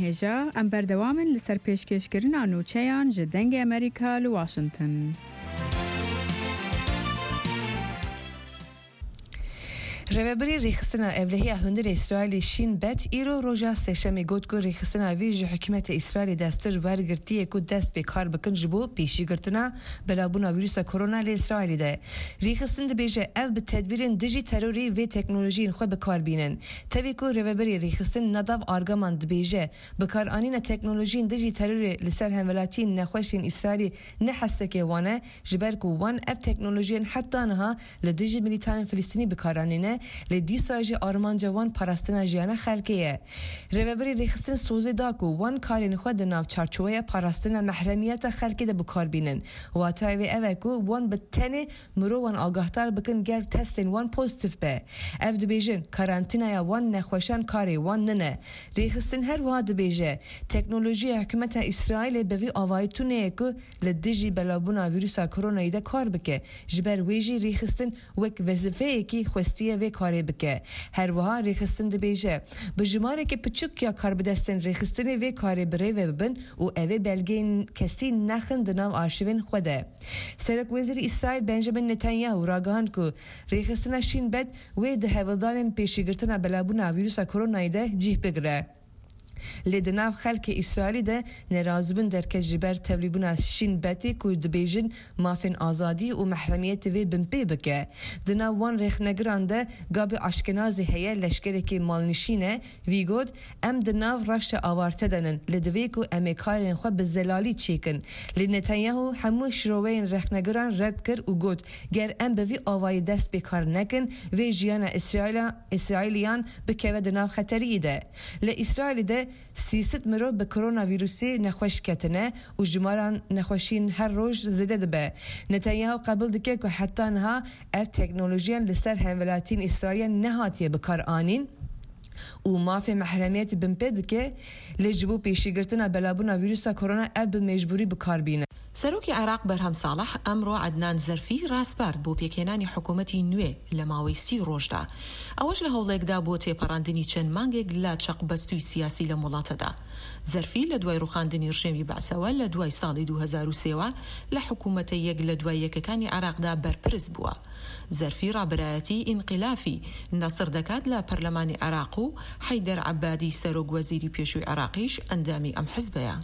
هجا ام بردوامن لسر پیشکشکرین آنوچهان جدنگ امریکا لواشنطن. رهبری ریخستنا اولهی هندر اسرائیل شین بت ایرو روژا سشمی گوت کو ریخستنا ویج حکومت اسرائیل دستور ورگرتی کو دست به کار بکن جبو پیشی گرتنا بلابونا ویروس کرونا ل اسرائیل ده ریخستن بیجه اف به تدبیرن دیجی تروری و تکنولوژی خو به کار بینن توی کو رهبری ریخستن نداو آرگامان بیجه به کار آنین تکنولوژی دیجی تروری لسر همولاتی نخوشین اسرائیل نحسه که وانه جبر کو وان اف تکنولوژی حتی نها لدیجی ملیتان فلسطینی به کار آنینه لدی ساجی آرمان جوان پاراستنا جیانا خلقیه رهبری ریخستن سوزه داکو وان کارین خود ناو چارچوبه پاراستنا محرمیت خلقی ده بکار بینن و تایوی اوکو وان بتنی مرو وان آگاهتر بکن گر تستین وان پوزیتیف به اف دبیجن کارانتینا یا وان نخوشان کاری وان ننه ریخستن هر واد بیجه تکنولوژی حکومت اسرائیل به وی آوایتونه کو لدیجی بلابونا ویروس کرونا ده کار بکه جبر ویجی ریخستن وک وظیفه کی خوستیه و کاری بکه هر وها ریخستن ده بیجه بجماره که پچوک یا کار بدستن ریخستن و کاری بره و ببن و اوه بلگین کسی نخن دنام آرشیون خوده سرک وزیر اسرائیل بنجامین نتانیاهو راگهاند که ریخستن شین بد و ده هولدان پیشیگرتن بلابونا ویروس کرونا ده جیه بگره لدناو خلق اسرائیل ده نرازبن در که جبر تبلیبونا شین بتی که دبیجن مافین آزادی و محرمیت وی بمپی بکه دناو وان ریخ نگران ده گاب اشکنازی هیه لشکره که مالنشینه وی گود ام دناو رشت آوارته دنن لدوی که امی کارین خود بزلالی چیکن لنتانیاهو همو شروعین ریخ نگران رد کر و گود گر ام بوی آوای دست بکار نکن وی جیان اسرائیلیان بکه دناو خطری ده لاسرائیل ده 300 مرو به کرونا ویروسی نخوش کتنه و جماران نخوشین هر روز زده دبه نتانیاهو قبول دکه که حتی نها اف تکنولوژیان لسر همولاتین اسرائیل نهاتیه بکار آنین و مافی محرمیت بمپید که لجبو پیشیگرتنا بلابونا ویروس کرونا اب مجبوری بکار بینه سەرۆکی عێراق بەرهەم ساڵح ئەمڕۆ عەدنان زەرفی ڕاستبارد بۆ پێکهێنانی حکوومەتی نوێ لە ماوەی 30 ڕۆژدا ئەوەش لە هەوڵێکدا بۆ تێپەڕاندنی چەند مانگێک لە چەقبەستووی سیاسی لە وڵاتەدا زەرفی لە دوای ڕوخاندنی ڕژێمی بەعسەوە لە دوای ساڵی 2003 لە حکوومەتە یەک لە دوای یەکەکانی عێراقدا بەرپرس بووە زەرفی ڕابرایەتی ئینقلافی نەسر دەکات لە پەرلەمانی عێراق و حەیدەر عەبادی سەرۆک وەزیری پێشووی عێراقیش ئەندامی ئەم حزبەیە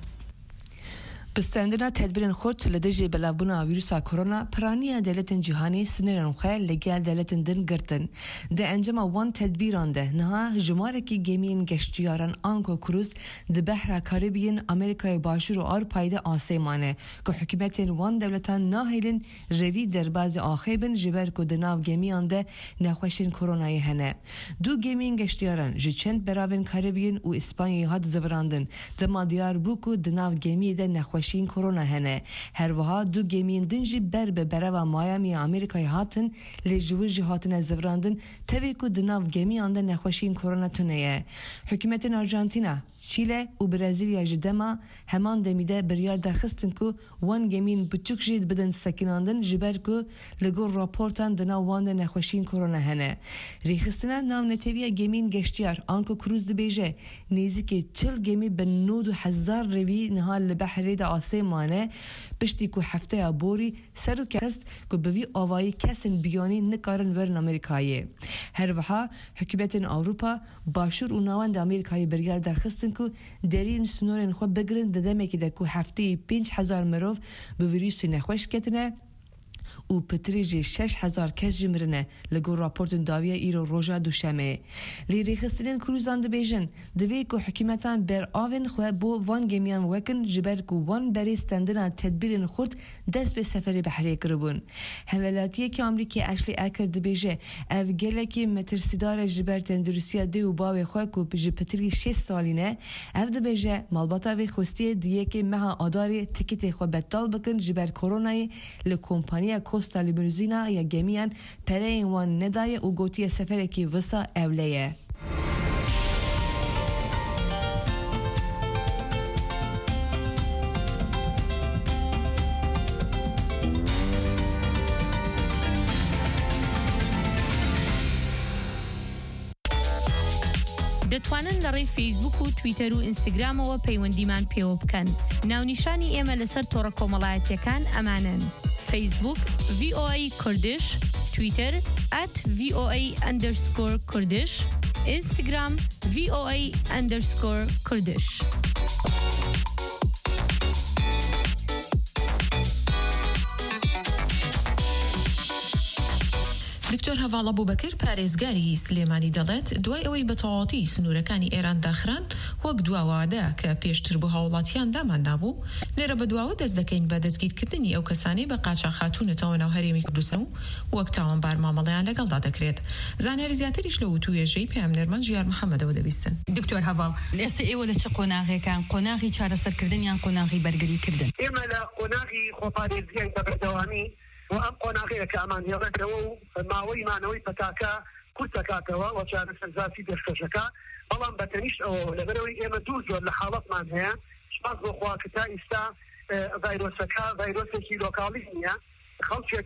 بستندنا تدبیرن خود لدیجی بلابونا ویروس کرونا پرانی دولت جهانی سنرن خیل لگل دولت دن گرتن ده انجام وان تدبیران ده نه جماره کی گمین گشتیاران آنکو کروز ده بحر کاریبین امریکای باشور و اروپای ده آسیمانه که حکومتین وان دولتان ناهیلن روی در باز آخیبن جبر کو دناو گمیان ده نخوشین کرونای هنه دو گمین گشتیاران جچند براون کاریبین و اسپانیایی هات زوراندن ده مادیار بوکو دناو گمی ده نخوشین کرونا هنه هر وها دو گمین دنجی بر به برا مایامی امریکای هاتن لجوری هاتن زوراندن توی کو دناو گمیان ده نخوشین کرونا تونه حکومت آرژانتینا چیله و برزیلیا جدما همان دمیده بریار درخستن کو وان گمین بچوک جید بدن سکیناندن جبر کو لگور راپورتان دنا وان ده نخوشین کرونا هنه ریخستنا نام نتوی گمین گشتیار آنکو کروز بیجه نیزی که 40 گمی به 90,000 روی نهال لبحری ده آسیمانه پشتی کو هفته بوری سرو کست کو بوی آوایی کسن بیانی نکارن ورن امریکایی هر وها حکومت اروپا باشور و ناوند امریکایی بریار درخستن کو درین سنورن خو بگرن ددمه که ده کو هفته 5,000 مروف به ویروس نخوش کتنه و پتریجی 6,000 کس جمرنه لگو راپورت داویه ایرو روژا دوشمه لیری خستنین کروزان دبیجن دوی که حکومتان بر آون خواه بو وان گمیان وکن جبر که وان بری ستندنا تدبیرن خود دست به سفر بحری کربون حملاتیه که امریکی اشلی اکر دبیجه او گله که مترسیدار جبر تندرسیه دی و باوی خواه که بجی پتری 6 سالینه او دبیجه مالباتا وی خوستیه دیه که مها آداری تکیت خواه بطال بکن جبر کرونای لکمپانی کوستا لیموزینا یا گمیان پرین وان ندای و گوتی سفر کی وسا اولیه دەتوانن لەڕێی فەیسبوک و تویتەر و ئینستاگرامەوە پەیوەندیمان پێوە بکەن. ناونیشانی ئێمە لەسەر تۆڕە کۆمەڵایەتیەکان ئەمانن: فەیسبوک VOA کوردش، تویتر @VOA_کوردش، ئینستاگرام VOA_کوردش. دکتۆر هەڤاڵ ئەبوبەکر پارێزگاری سلێمانی دەڵێت دوای ئەوەی بە تەواوەتی سنوورەکانی ئێران داخران وەک دواوادە کە پێشتر بۆ هاوڵاتیان داماندا بوو، لێرە بە دواوە دەست دەکەین بە دەستگیرکردنی ئەو کەسانەی بە قاچاق هاتوونەتەوە ناو هەرێمی کوردستان و وەک تاوانبار مامەڵەیان لەگەڵدا دەکرێت. زانیاری زیاتریش لە وتووێژەی پێامنەرمان ژیار محەممەدەوە دەبیستن. دکتۆر هەڤاڵ، ئێستا ئێوە لە چ قۆناغێکان؟ قۆناغی چارەسەرکردن یان قۆناغی بەرگریکردن؟ ئێمە لە قۆناغی خۆپارێزگای بەبەردەوامی و ئەم قۆناغەیە کە ئەمان هێڵێتەوە و ماوەی مانەوەی پەتاکە کورت دەکاتەوە و چارەسەرزاسی پێشکەشەکە. بەڵام بەتەنیشت ئەوە لەبەرەوەی ئێمە دوو زۆر لە حاڵەتمان هەیە، سپاس بۆخوا کە تا ئێستا ڤایرۆسەکە ڤایرۆسێکی لۆکاڵی نییە. خەڵکێک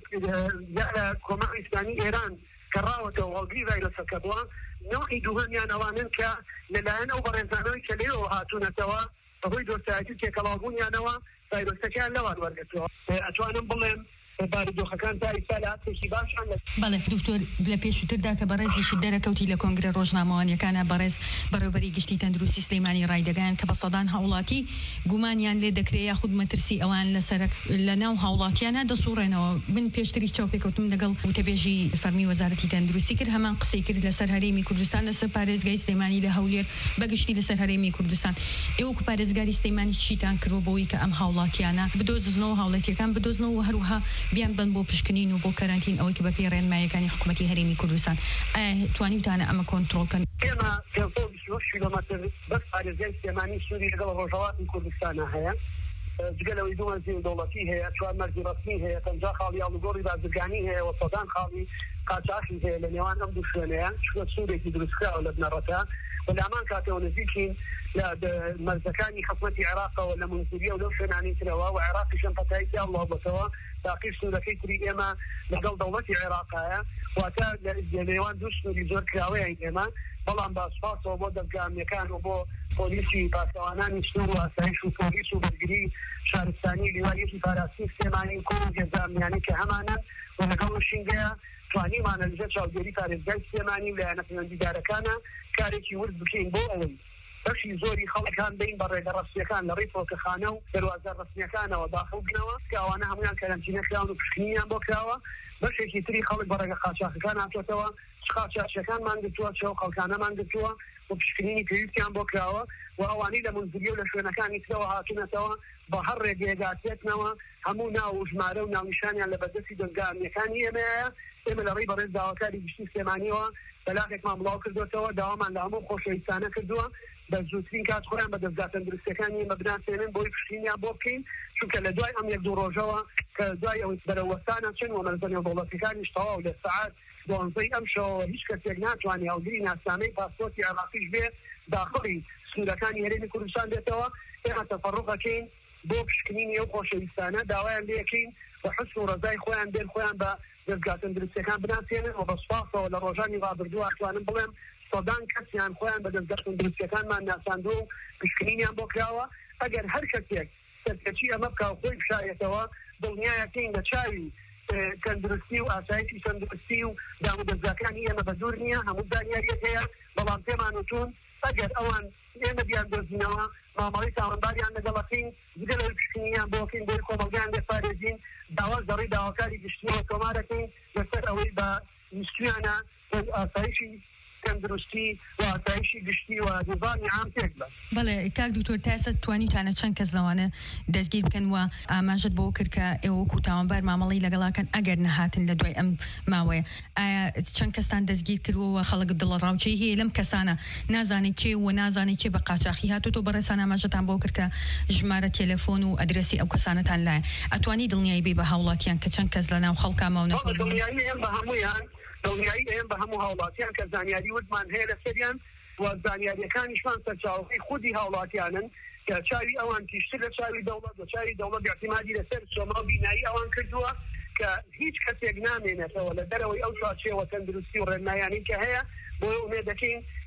لە کۆمەڵی ئیسلامی ئێران کە ڕاوەتەوە وەڵگری ڤایرۆسەکە بووە، نەوەی دووهەمیان ئەوانن کە لەلایەن ئەو بەڕێزانەوەی کە لێەوە هاتوونەتەوە بەهۆی دۆستایەتی تێکەڵاوبوونیانەوە ڤایرۆسەکەیان لەوان وەرگرتووە. ئەتوانم بڵێم بارودۆخەکان تا ئێستا لە هاتێکی باشان بەڵێ دکتۆر لە پێشووتردا کە بەڕێزیشی دەرەکەوتی لە کۆنگرە ڕۆژنامەوانیەکانە بەڕێز بەڕێوەبەری گشتی تەندروستی سلەیمانی ڕایدەگەیان کە بە سەدان هاوڵاتی گومانیان لێ دەکرێت یاخود مەترسی ئەوان لە ناو هاوڵاتیانە دەسوڕێنەوە. من پێشتری چاوپێکەوتم لەگەڵ وتەبێژی فەرمی وەزارەتی تەندروستی کرد، هەمان قسەی کرد لەسەر هەرێمی کوردستان، لەسەر پارێزگای سلەیمانی لە هەولێر بەگشتی لەسەر هەرێمی کوردستان. ئێوەکو پارێزگاری سلەیمانی چیتان کردوە بۆی کە ئەم هاوڵاتیانە بدۆزنەوە، هاوڵاتیەکان بدۆزنەوە و هەروەها بیان بن بۆ پشکنین و بۆ کەرانتین ئەوەی کە بە پێی ڕێنماییەکانی حکوومەتی هەرێمی کوردستان. توانیتانە ئەمە کۆنتڕۆڵکەن؟ ئێمە 520 کیلۆمەتر بەس پارێزگای سلێمانی سووری لەگەڵ ڕۆژهەڵاتی کوردستانە هەیە، جگەلەوەی دوو مەرجی دەوڵەتی هەیە، 4 مەرجی ڕەسمی هەیە، 50 خاڵی ئاڵوگۆڕی بازرگانی هەیە و 100 خاڵی قاچاقی هەیە لە نێوان ئەم دوو شوێنەیە. چونکە سوورێکی دروستکراوە لە بنەڕەتە و لە هەمان کاتەوە نزیکین لە مەرجەکانی حکوومەتی عێراقەوە لە منزوریە و لەو شوێنانی ترەوە و عێراقیشم پەتایکی ئەڵڵا بەتەوە باقی سوورەکەی تری ئێمە لەگەڵ دەوڵەتی عێراقایە، واتە لە نێوان دوو سووری زۆر کراوەیە ئێمە. بەڵام باسپاسەوە بۆ دەرگامیەکان و بۆ پۆلیسی پاسەوانانی سوور و ئاسایش و پۆلیس و بەرگری شارستانی لیوانیەتی پاراستنی سلێمانی کۆ و گێزامیانی کە هەمانن و لەگەڵ شینگەیە توانیمانە لەژێر چاودێری پارێزگای سلێمانی و لایەنە پەیوەندیدارەکانە کارێکی ورد بکەین بۆ ئەوەی بەشی زۆری خەڵکان بین بە ڕێگە ڕەسمیەکان لە ڕێی فڕۆکەخانە و دەروازە ڕەسمیەکانەوە داخڵ بنەوە کە ئەوانە هەمویان کەرەنتینە کراون و پشکنینیان بۆ کراوە. بەشێکی تری خەڵک بە ڕێگە قاچاقەکان هاتوۆتەوە، قاچاقیەکانمان گرتووە، چێو خەڵکانەمان گرتووە و پشکنینی پێویستیان بۆ کراوە و ئەوانەی لە منزوریە و لە شوێنەکانی ترەوە هاتوونەتەوە بە هەر ڕێگەیەگاتێتنەوە هەموو ناو و ژمارە و ناونیشانیان لە بەردەستی دەرگامیەکانی ئێمەیە. ئێمە لە ڕێی بەڕێز داواکاری گشتی سلێمانیەوە بەلاغێکمان بڵاو کردوێتەوە، داوامان لە هەموو خۆشەویستانە کردووە بە زووترین کات خۆیان بە دەستگا تەندروستیەکانی ئێمە بناسێنن بۆی پشتینیان بۆ بکەین، چونکە لە دوای ئەم 1-2 ڕۆژەوە کە دوای ئەوەی بەرەوەستانە چن و مەرزەنێ دەوڵەتەکانیش تەواو لە سەعات 12 ئەم شەوە هیچ کەسێک ناتوانێت هەڵگری ناسنامەی پاسپۆرتی عێراقیش بێ داخڵی سنوورەکانی هەرێمی کوردستان بێتەوە. ئێمە تەفەڕوقەکەین بۆ پشکنینی ئەو خۆشەویستانە، داوایان لێکەین بە حسن و ڕزای خۆیان بێن خۆیان بە دەستگا تەندروستیەکان بناسێنن و بە سوپاسەوە لە ڕۆژانی ڕابردووە ئەتوانم بڵێم 100 کەسیان خۆیان بە دەستگا تەندروستیەکانمان ناساندووە و پشکنینیان بۆ کراوە. ئەگەر هەر کەسێک سەرکەچی ئەمە بکە و خۆی بشایەتەوە دڵنیایەکەین لە چاوی تەندروستی و ئاسایشی تەندروستی و دام و دەستگاکانی ئێمە بە دوور نییە، هەموو زانیاریەک هەیە. بەڵام پێمان وتون ئەگەر ئەوان ئێمە بیان دۆزینەوە مامەڵەی تاوانباریان لەگەڵەکەین جگە لەوەی پشکنینیان بۆکەین بۆی کۆمەڵگەیان لێپارێزین، داوا زەڕی داواکاری گشتیەوە تۆمارەکەین لەسەر ئەوەی بە ویستویانە ئاسایشی تەندروستی و ئاسایشی گشتی و نظامی عام تێک بە. بەڵێ کاک دکتۆر تاسە توانیتانە چەند کەس لەوانە دەستگیر بکەن و ئاماژت بۆ کرد کە ئێوەکو تاوانبار مامەڵەی لەگەڵاکەن ئەگەر نەهاتن لە دوای ئەم ماوەیە. ئایا چەند کەستان دەستگیر کردووە؟ خەڵک دڵڕاوچەی هەیە لەم کەسانە نازانێت کێ و نازانێت کێ بە قاچاقی هاتوتۆ بەڕێسان ئاماژەتان بۆ کرد کە ژمارە تێلەفۆن و ئەدرێسی ئەو کەسانەتان لایە. ئەتوانی دڵنیایی بێ بە هاوڵاتیان کە چەند کەس لەناو خەڵکا ماونە؟ دڵنیایی ئێم بە هەمویان، دڵنیایی ئێم بە هەموو هاوڵاتیان کە زانیاری وتمان هەیە لەسەریان و زانیاریەکانیشمان سەرچاوەی خودی هاوڵاتیانن کە چاوی ئەوان تیشتر لە چاوی دەوڵەت و چاوی دەوڵەت اعتیمادی لەسەر چۆما و بینایی ئەوان کردووە کە هیچ کەسێک نامێنێتەوە لە دەرەوەی ئەو چوارچێوە تەندروستی و ڕێنمایانی کە هەیە. بۆ ئومێد دەکەین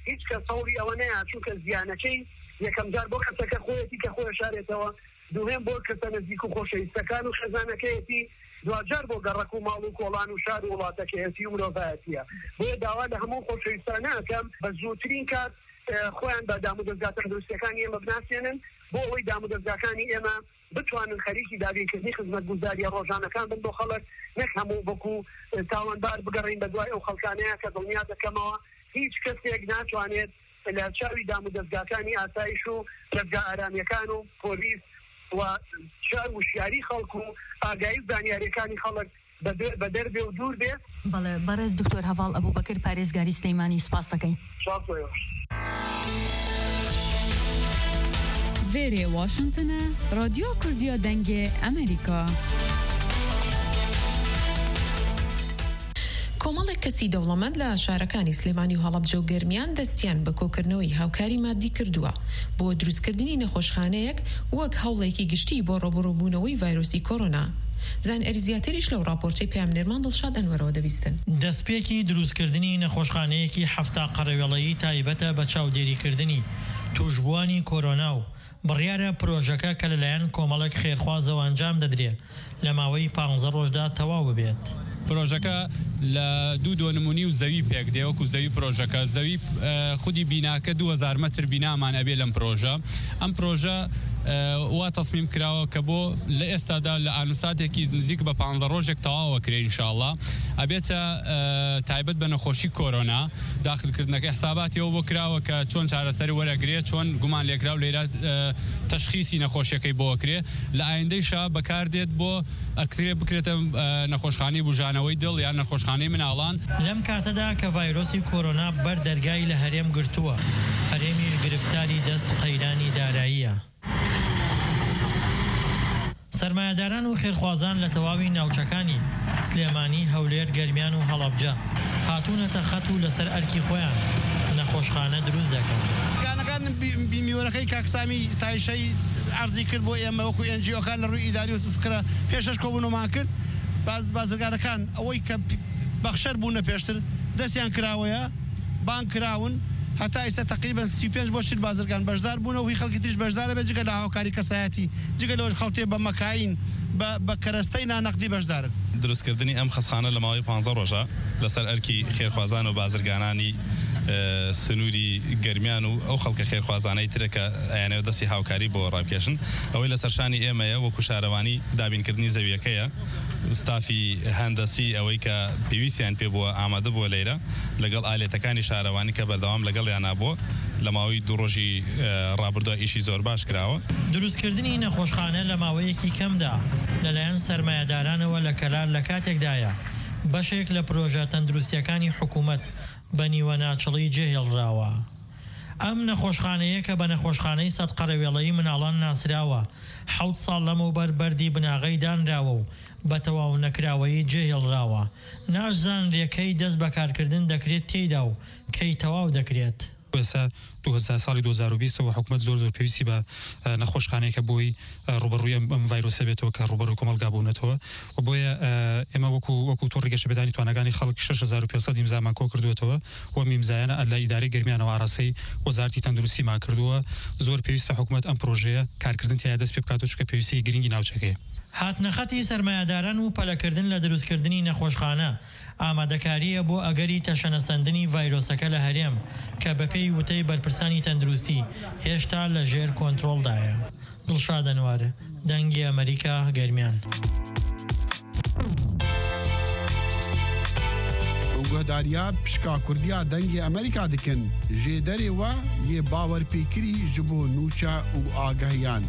هیچ کەس هەوڵی ئەوە نەیە چونکە زیانەکەی یەکەم جار بۆ کەسەکە خۆیەتی کە خۆی شارێتەوە، دوێم بۆ کەسە نزیک و خۆشەویستەکان و خێزانەکەیەتی، دوجار بۆ گەڕەک و ماڵ و کۆڵان و شار و وڵاتەکەیەتی و مرۆڤایەتیە. بۆیە داوا لە هەموو خۆشەویستانە ئەکەم بە زووترین کات خۆیان بە دامودەستگا تەندروستیەکانی ئێمە بناسێنن بۆ ئەوەی دامودەستگاکانی ئێمە بتوانن خەریکی دابینکردنی خزمەتگوزاریە ڕۆژانەکان بن بۆ خەڵک، نەک هەموو بەکو تاوانبار بگەڕین بە دوای ئەو خەڵکانەیە کە دڵنیا دەکەمەوە هیچ کەسێک ناتوانێت لە چاوی دامودەستگاکانی ئاسایش و دەستگا ئارامیەکان و پۆلیس و چاو وشیاری خەڵک و ئاگایی زانیاریەکانی خەڵک بە دەربێ و دوور بێت. بەڵێ بەڕێز دکتۆر هەڤاڵ ئەبوبەکر پارێزگاری سلەیمانی سوپاس دەکەین. وێرێ واشنتنە رادیۆ کوردیا دەنگێ ئەمریکا. کۆمەڵێک کەسی دەوڵەمەند لە شارەکانی سلێمانی و هەڵەبجە و گەرمیان دەستیان بە کۆکردنەوەی هاوکاری مادی کردووە بۆ دروستکردنی نەخۆشخانەیەک وەک هەوڵێکی گشتی بۆ ڕۆبڕۆبوونەوەی ڤایرۆسی کۆرۆنا. زان ئەرزیاتریش لەو راپۆرتەی پامنێرمان دڵشاد ئەنوەرەوە دەبیستن. دەستپێکی دروستکردنی نەخۆشخانەیەکی هەفتا قەڕەوێڵەیی تایبەتە بە چاودێریکردنی توشبوانی کۆرۆنا و بڕیارە پرۆژەکە کە لەلایەن کۆمەڵێک خێرخوازەوە ئەنجام دەدرێ لە ماوەی 15 ڕۆژدا تەواو ببێت. پرۆژەکە لە دوو نمونی و زەوی پێک دێوەکو زەوی پرۆژەکە زەوی خودی بیناکە 2000 متر بینامان ئەبێ لەم پرۆژە. ئەم پرۆژە وا تەسمیم کراوە کە بۆ لە ئێستادا لە ئانوساتێکی نزیک بە 15 ڕۆژێک تەواوە کرێ ئینشاءڵڵا ئەبێتە تایبەت بە نەخۆشی کۆرۆنا داخلکردنەکە حساباتیەوە بۆ کراوە کە چۆن چارەسەری وەرەگرێت چۆن گومان لێکرا و لێرە تەشخیصی نەخۆشیەکەی بۆ کرێ لە ئایندەیشا بەکاردێت بۆ ئەکترێ بکرێتە نەخۆشخانەی بژانەوەی دڵ یان نەخۆشخانەی مناڵان. لەم کاتەدا کە ڤایرۆسی کۆرۆنا بەر دەرگای لە هەرێم گرتووە، هەرێمیش گرفتاری دەست قەیرانی داراییە. سەرمایەداران و خێرخوازان لە تەواوی ناوچەکانی سلێمانی، هەولێر، گەرمیان و هەڵەبجە هاتوونەتە خەت و لەسەر ئەرکی خۆیان نەخۆشخانە دروست دەکەن. گانەکان بیمیوەرەکەی کاکسامی تایشەی ئەرزی کرد بۆ ئێمە وەکو NGOکان لە ڕووی ئیداری و فکرە پێشەش کۆبوونەوەمان کرد. بازرگانەکان ئەوەی کە بەخشەر بوونە پێشتر دەستیان کراوەیە بان کراون هەتا ئێستا تقریبا 35 بۆ 40 بازرگان بەشدار بوونەوە و خەڵکی تریش بەشدارە بێت جگە لە هاوکاری کەسایەتی جگە لەوەش خەڵتێ بە مەکاین بە کەرەستەی نانەقدی بەشدارن. دروستکردنی ئەم خەسخانە لە ماوەی 15 ڕۆژە لەسەر ئەرکی خێرخوازان و بازرگانانی سنووری گەرمیان و ئەو خەڵکە خێرخوازانەی ترەکە ئەیانەوە دەستی هاوکاری بۆ ڕابکێشن ئەوەی لەسەر شانی ئێمەیە وەکو شارەوانی دابینکردنی زەویەکەیە ستافی هەندەسی ئەوەی کە پێویستیان پێ بووە ئامادە بووە لێرە لەگەڵ ئالێتەکانی شارەوانی کە بەردەوام لەگەڵ یانابووە لە ماوەی 2 ڕۆژی ڕابردووە ئیشی زۆر باش کراوە. دروستکردنی نەخۆشخانە لە ماوەیەکی کەمدا لەلایەن سەرمایەدارانەوە لە کەلار لە کاتێکدایە بەشێک لە پرۆژە تەندروستیەکانی حکوومەت بە نیوە ناچڵی جێهێڵراوە. ئەم نەخۆشخانەیە کە بە نەخۆشخانەی سەد قەرەوێڵەیی مناڵان ناسراوە 7 ساڵ لەمەوبەر بەردی بناغەی دانراوە و بە تەواو نەکراوەیی جێهێڵراوە. ناشزان ڕێکەی دەست بەکارکردن دەکرێت تێیدا و کەی تەواو دەکرێت. ئێستا 2000 ساڵی 2020ەوە حکوومەت زۆر پێویستی بە نەخۆشخانەیەکە بۆی ڕوبەڕووی ئەم ڤایرۆسە بێتەوە کە ڕوبەڕووی کۆمەڵگا بوونەتەوە و بۆیە ئێمە وەکو تۆ ڕێگەشە بەدانی توانەکانی خەڵک 6500 ئیمزامان کۆ کردوێتەوە و میمزایانە لە ئیدارەی گەرمیانەوە ئاڕاستەی وەزارەتی تەندروستیمان کردووە. زۆر پێویستە حکوومەت ئەم پرۆژەیە کارکردن تیا دەست پێ بکات و چکە پێویستی گرنگی ناوچەکەیە. هاتنەخەتی سەرمایەداران و پەلەکردن لە دروستکردنی نەخۆشخانە ئامادەکاریە بۆ ئەگەری تەشەنەسەندنی ڤایرۆسەکە لە هەرێم کە بەپێی وتەی بەرپرسانی تەندروستی هێشتا لە ژێر کۆنتڕۆڵدایە. دڵشاد ئەنوار، دەنگی ئەمریکا، گەرمیان. گۆداریا پشکا کوردیا دەنگی ئەمریکا دکن ژێ دەرێوە یێ باوەرپێکری ji بۆ نوچە و ئاگەهیان.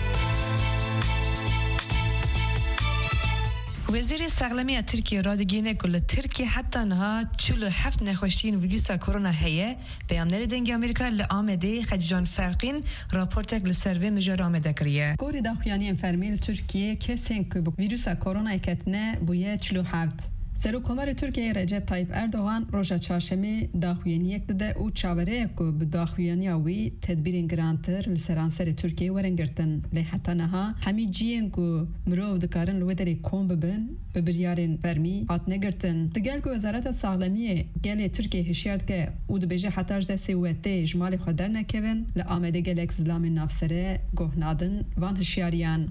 وزیر سەغلەمیە ترکیە ڕادگەیەنە ku li Tirkiye heta niha 47 nexweşiyên vîrusa korona heye. Peyamnerê dengê Amerîka li Amedê xecican ferqîn raportek li ser vê mijar Amedê kiriye. Gorî daxuyaniyên fermî li Tirkiye kesên ku bi vîrusa koronayê ketine bûye 47. سروکمر ترکیه رجب طایب اردوغان روژا چهارشنبه داخوینیک داده و چاوره کو به داخوینیاوی تدبیر گرانتر لسرانسر ترکیه ورنگرتن لی حتی نها همی جیین کو مرو دکارن لودری کم ببن به بریارین فرمی هات نگرتن دگل کو وزارت ساغلمی گل ترکیه هشیارد که او دبیجه حتاج دستی وته جمال خودر نکوین لآمده گلک زلام نافسره گهنادن وان هشیاریان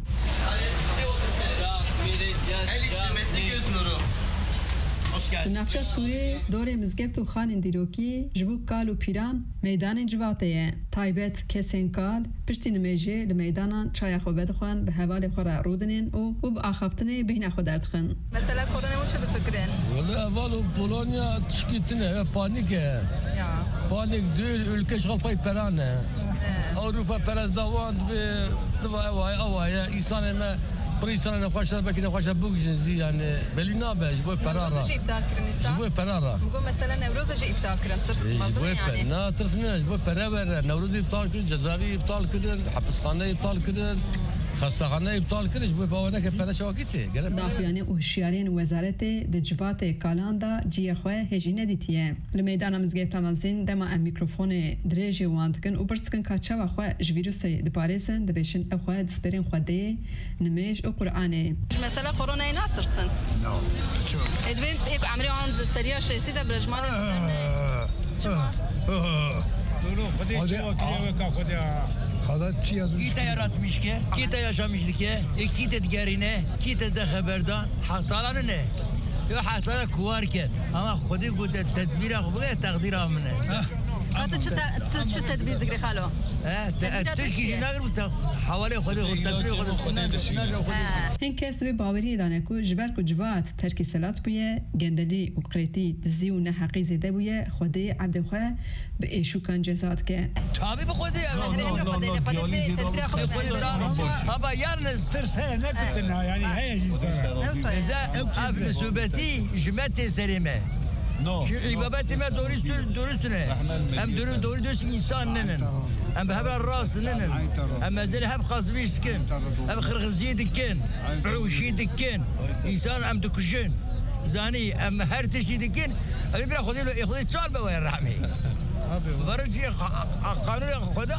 نفشه سوری دور مزگفت و خان دیروکی جبو کال و پیران میدان جواتیه تایبت کسین کال پشتی نمیجه لمیدانان چای خوبت خوان به حوال خورا رودنین و با آخافتنه بین خودرد خن مثلا کرونا چه فکرین؟ والله اول پولونیا تشکیتنه پانیکه پانیک دول ülke شغل پای پرانه اوروپا پرز دواند به دوای انسان ما بريسان نخش بكي نخش بوجزي يعني بلينا باش بو برارا جي ابتال كرنيسا بو برارا نقول مثلا نوروز جي ابتال كرن ترس مازن يعني لا ترسناش بو برابر نوروز ابتال كرن جزائري ابتال كرن حبسخانه ابتال كرن خستخانه ابطال کرش بو باونه که پرش واکیته داخویانی و هشیارین وزارت دجوات کالاندا جیخواه هجینه دیتیه لمیدان مزگفت مازین دما ام میکروفون درجه واندکن و برسکن کاچا واخوا جویروس دپاریسن دبیشن اخوا دسپرین خوده نمیش و قرآنه مثلا کرونا اینا ترسن نو ادوین ایک عمری آن سریا شیسی ده برجمان نو خودی چوا کلیه که خودی خدا چی از کیت yaratmış ki kit yaşamıştı ki kit diğerine kit de haberdan hatalar ne yo hatalar kuvar ki ama خودی گفت تدبیر خوبه تقدیر امنه حتی چه تدبیر دیگه خالو تشکیل نگرفت حواله خودی این کس به باوری دانه کو جبر کو جوات ترکی سلات بویه گندلی و قریتی دزی و نه حقی زده بویه خودی عبدخوا به ایشوکان جزات که تابی به خودی بابا یارنز ترسه نکتنا یعنی هیچ إذا أبن سوبتي جمعت سليمة شو عبابتي ما دورستنا هم دورست إنسان نن هم بهبل الراس نن هم زين هم قاسمي سكن هم خرخزي دكن عوشي دكن إنسان هم دكجن زاني هم هرتشي دكن اللي بيرا خذي تشال بوين رحمي برجي قانون خدا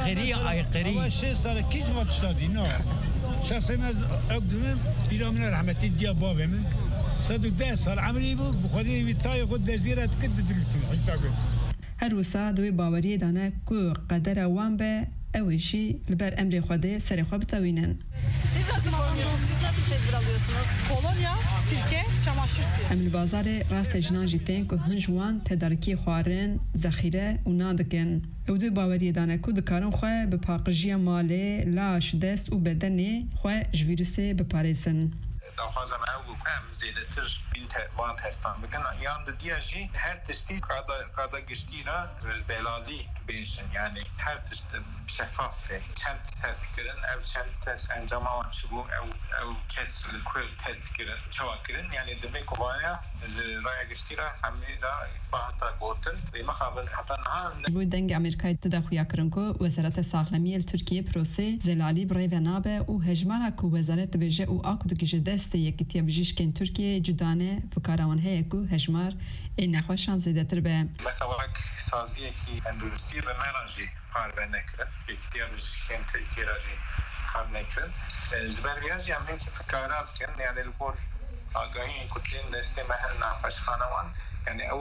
أي قري أول شيء صار كيف ما تشتغلي نو شخصي ما أقدم بيرامنا رحمتي ديا بابا من صدق ده صار عملي بو بخدي بيتاي خد دزيرة كده دلتو حسابه هر روسا دوی باوری دانه کو قدر وان به اوشی لبر امر خود سر خو بتوینن siz nasıl tedbir alıyorsunuz? Kolonya, sirke, çamaşır suyu. امل بازار راست جنان جیتن کو هنجوان تدارکی خوارن ذخیره و نادکن او دوی باوری دانه کو دکارن خو به پاقجی ماله لاش دست و بدنی خو ویروس به پاریسن داخوازم او کم زیادتر این وان هستن بکن یان دیاجی هر تشتی کادا گشتی را زلازی بیشن یعنی هر تشت شفافه چند تست کردن او چند تست انجام آن چبو او کس کل تست کردن چوا کردن یعنی دمی کوبایا رای گشتی را همی را باهتا گوتن بیما خابن حتی نه بوی دنگ امریکای تدخویا کرن کو وزارت ساغلمی ترکیه پروسه زلالی برای ونابه او هجمانا کو وزارت بجه او آکو دکیجه دست یکیتیا بجیشکن ترکیه جدانه فکاران هی کو هجمار این نخوشان زیده تر به مثلا سازیه کی اندونزی به مناجی پارو نکرد یکیتیا بجیشکن ترکیه راجی کار نکرد جبر بیازی هم هنچه فکارات کن یعنی لبور آگاهی کتلین دسته محل ناقش خانوان يعني او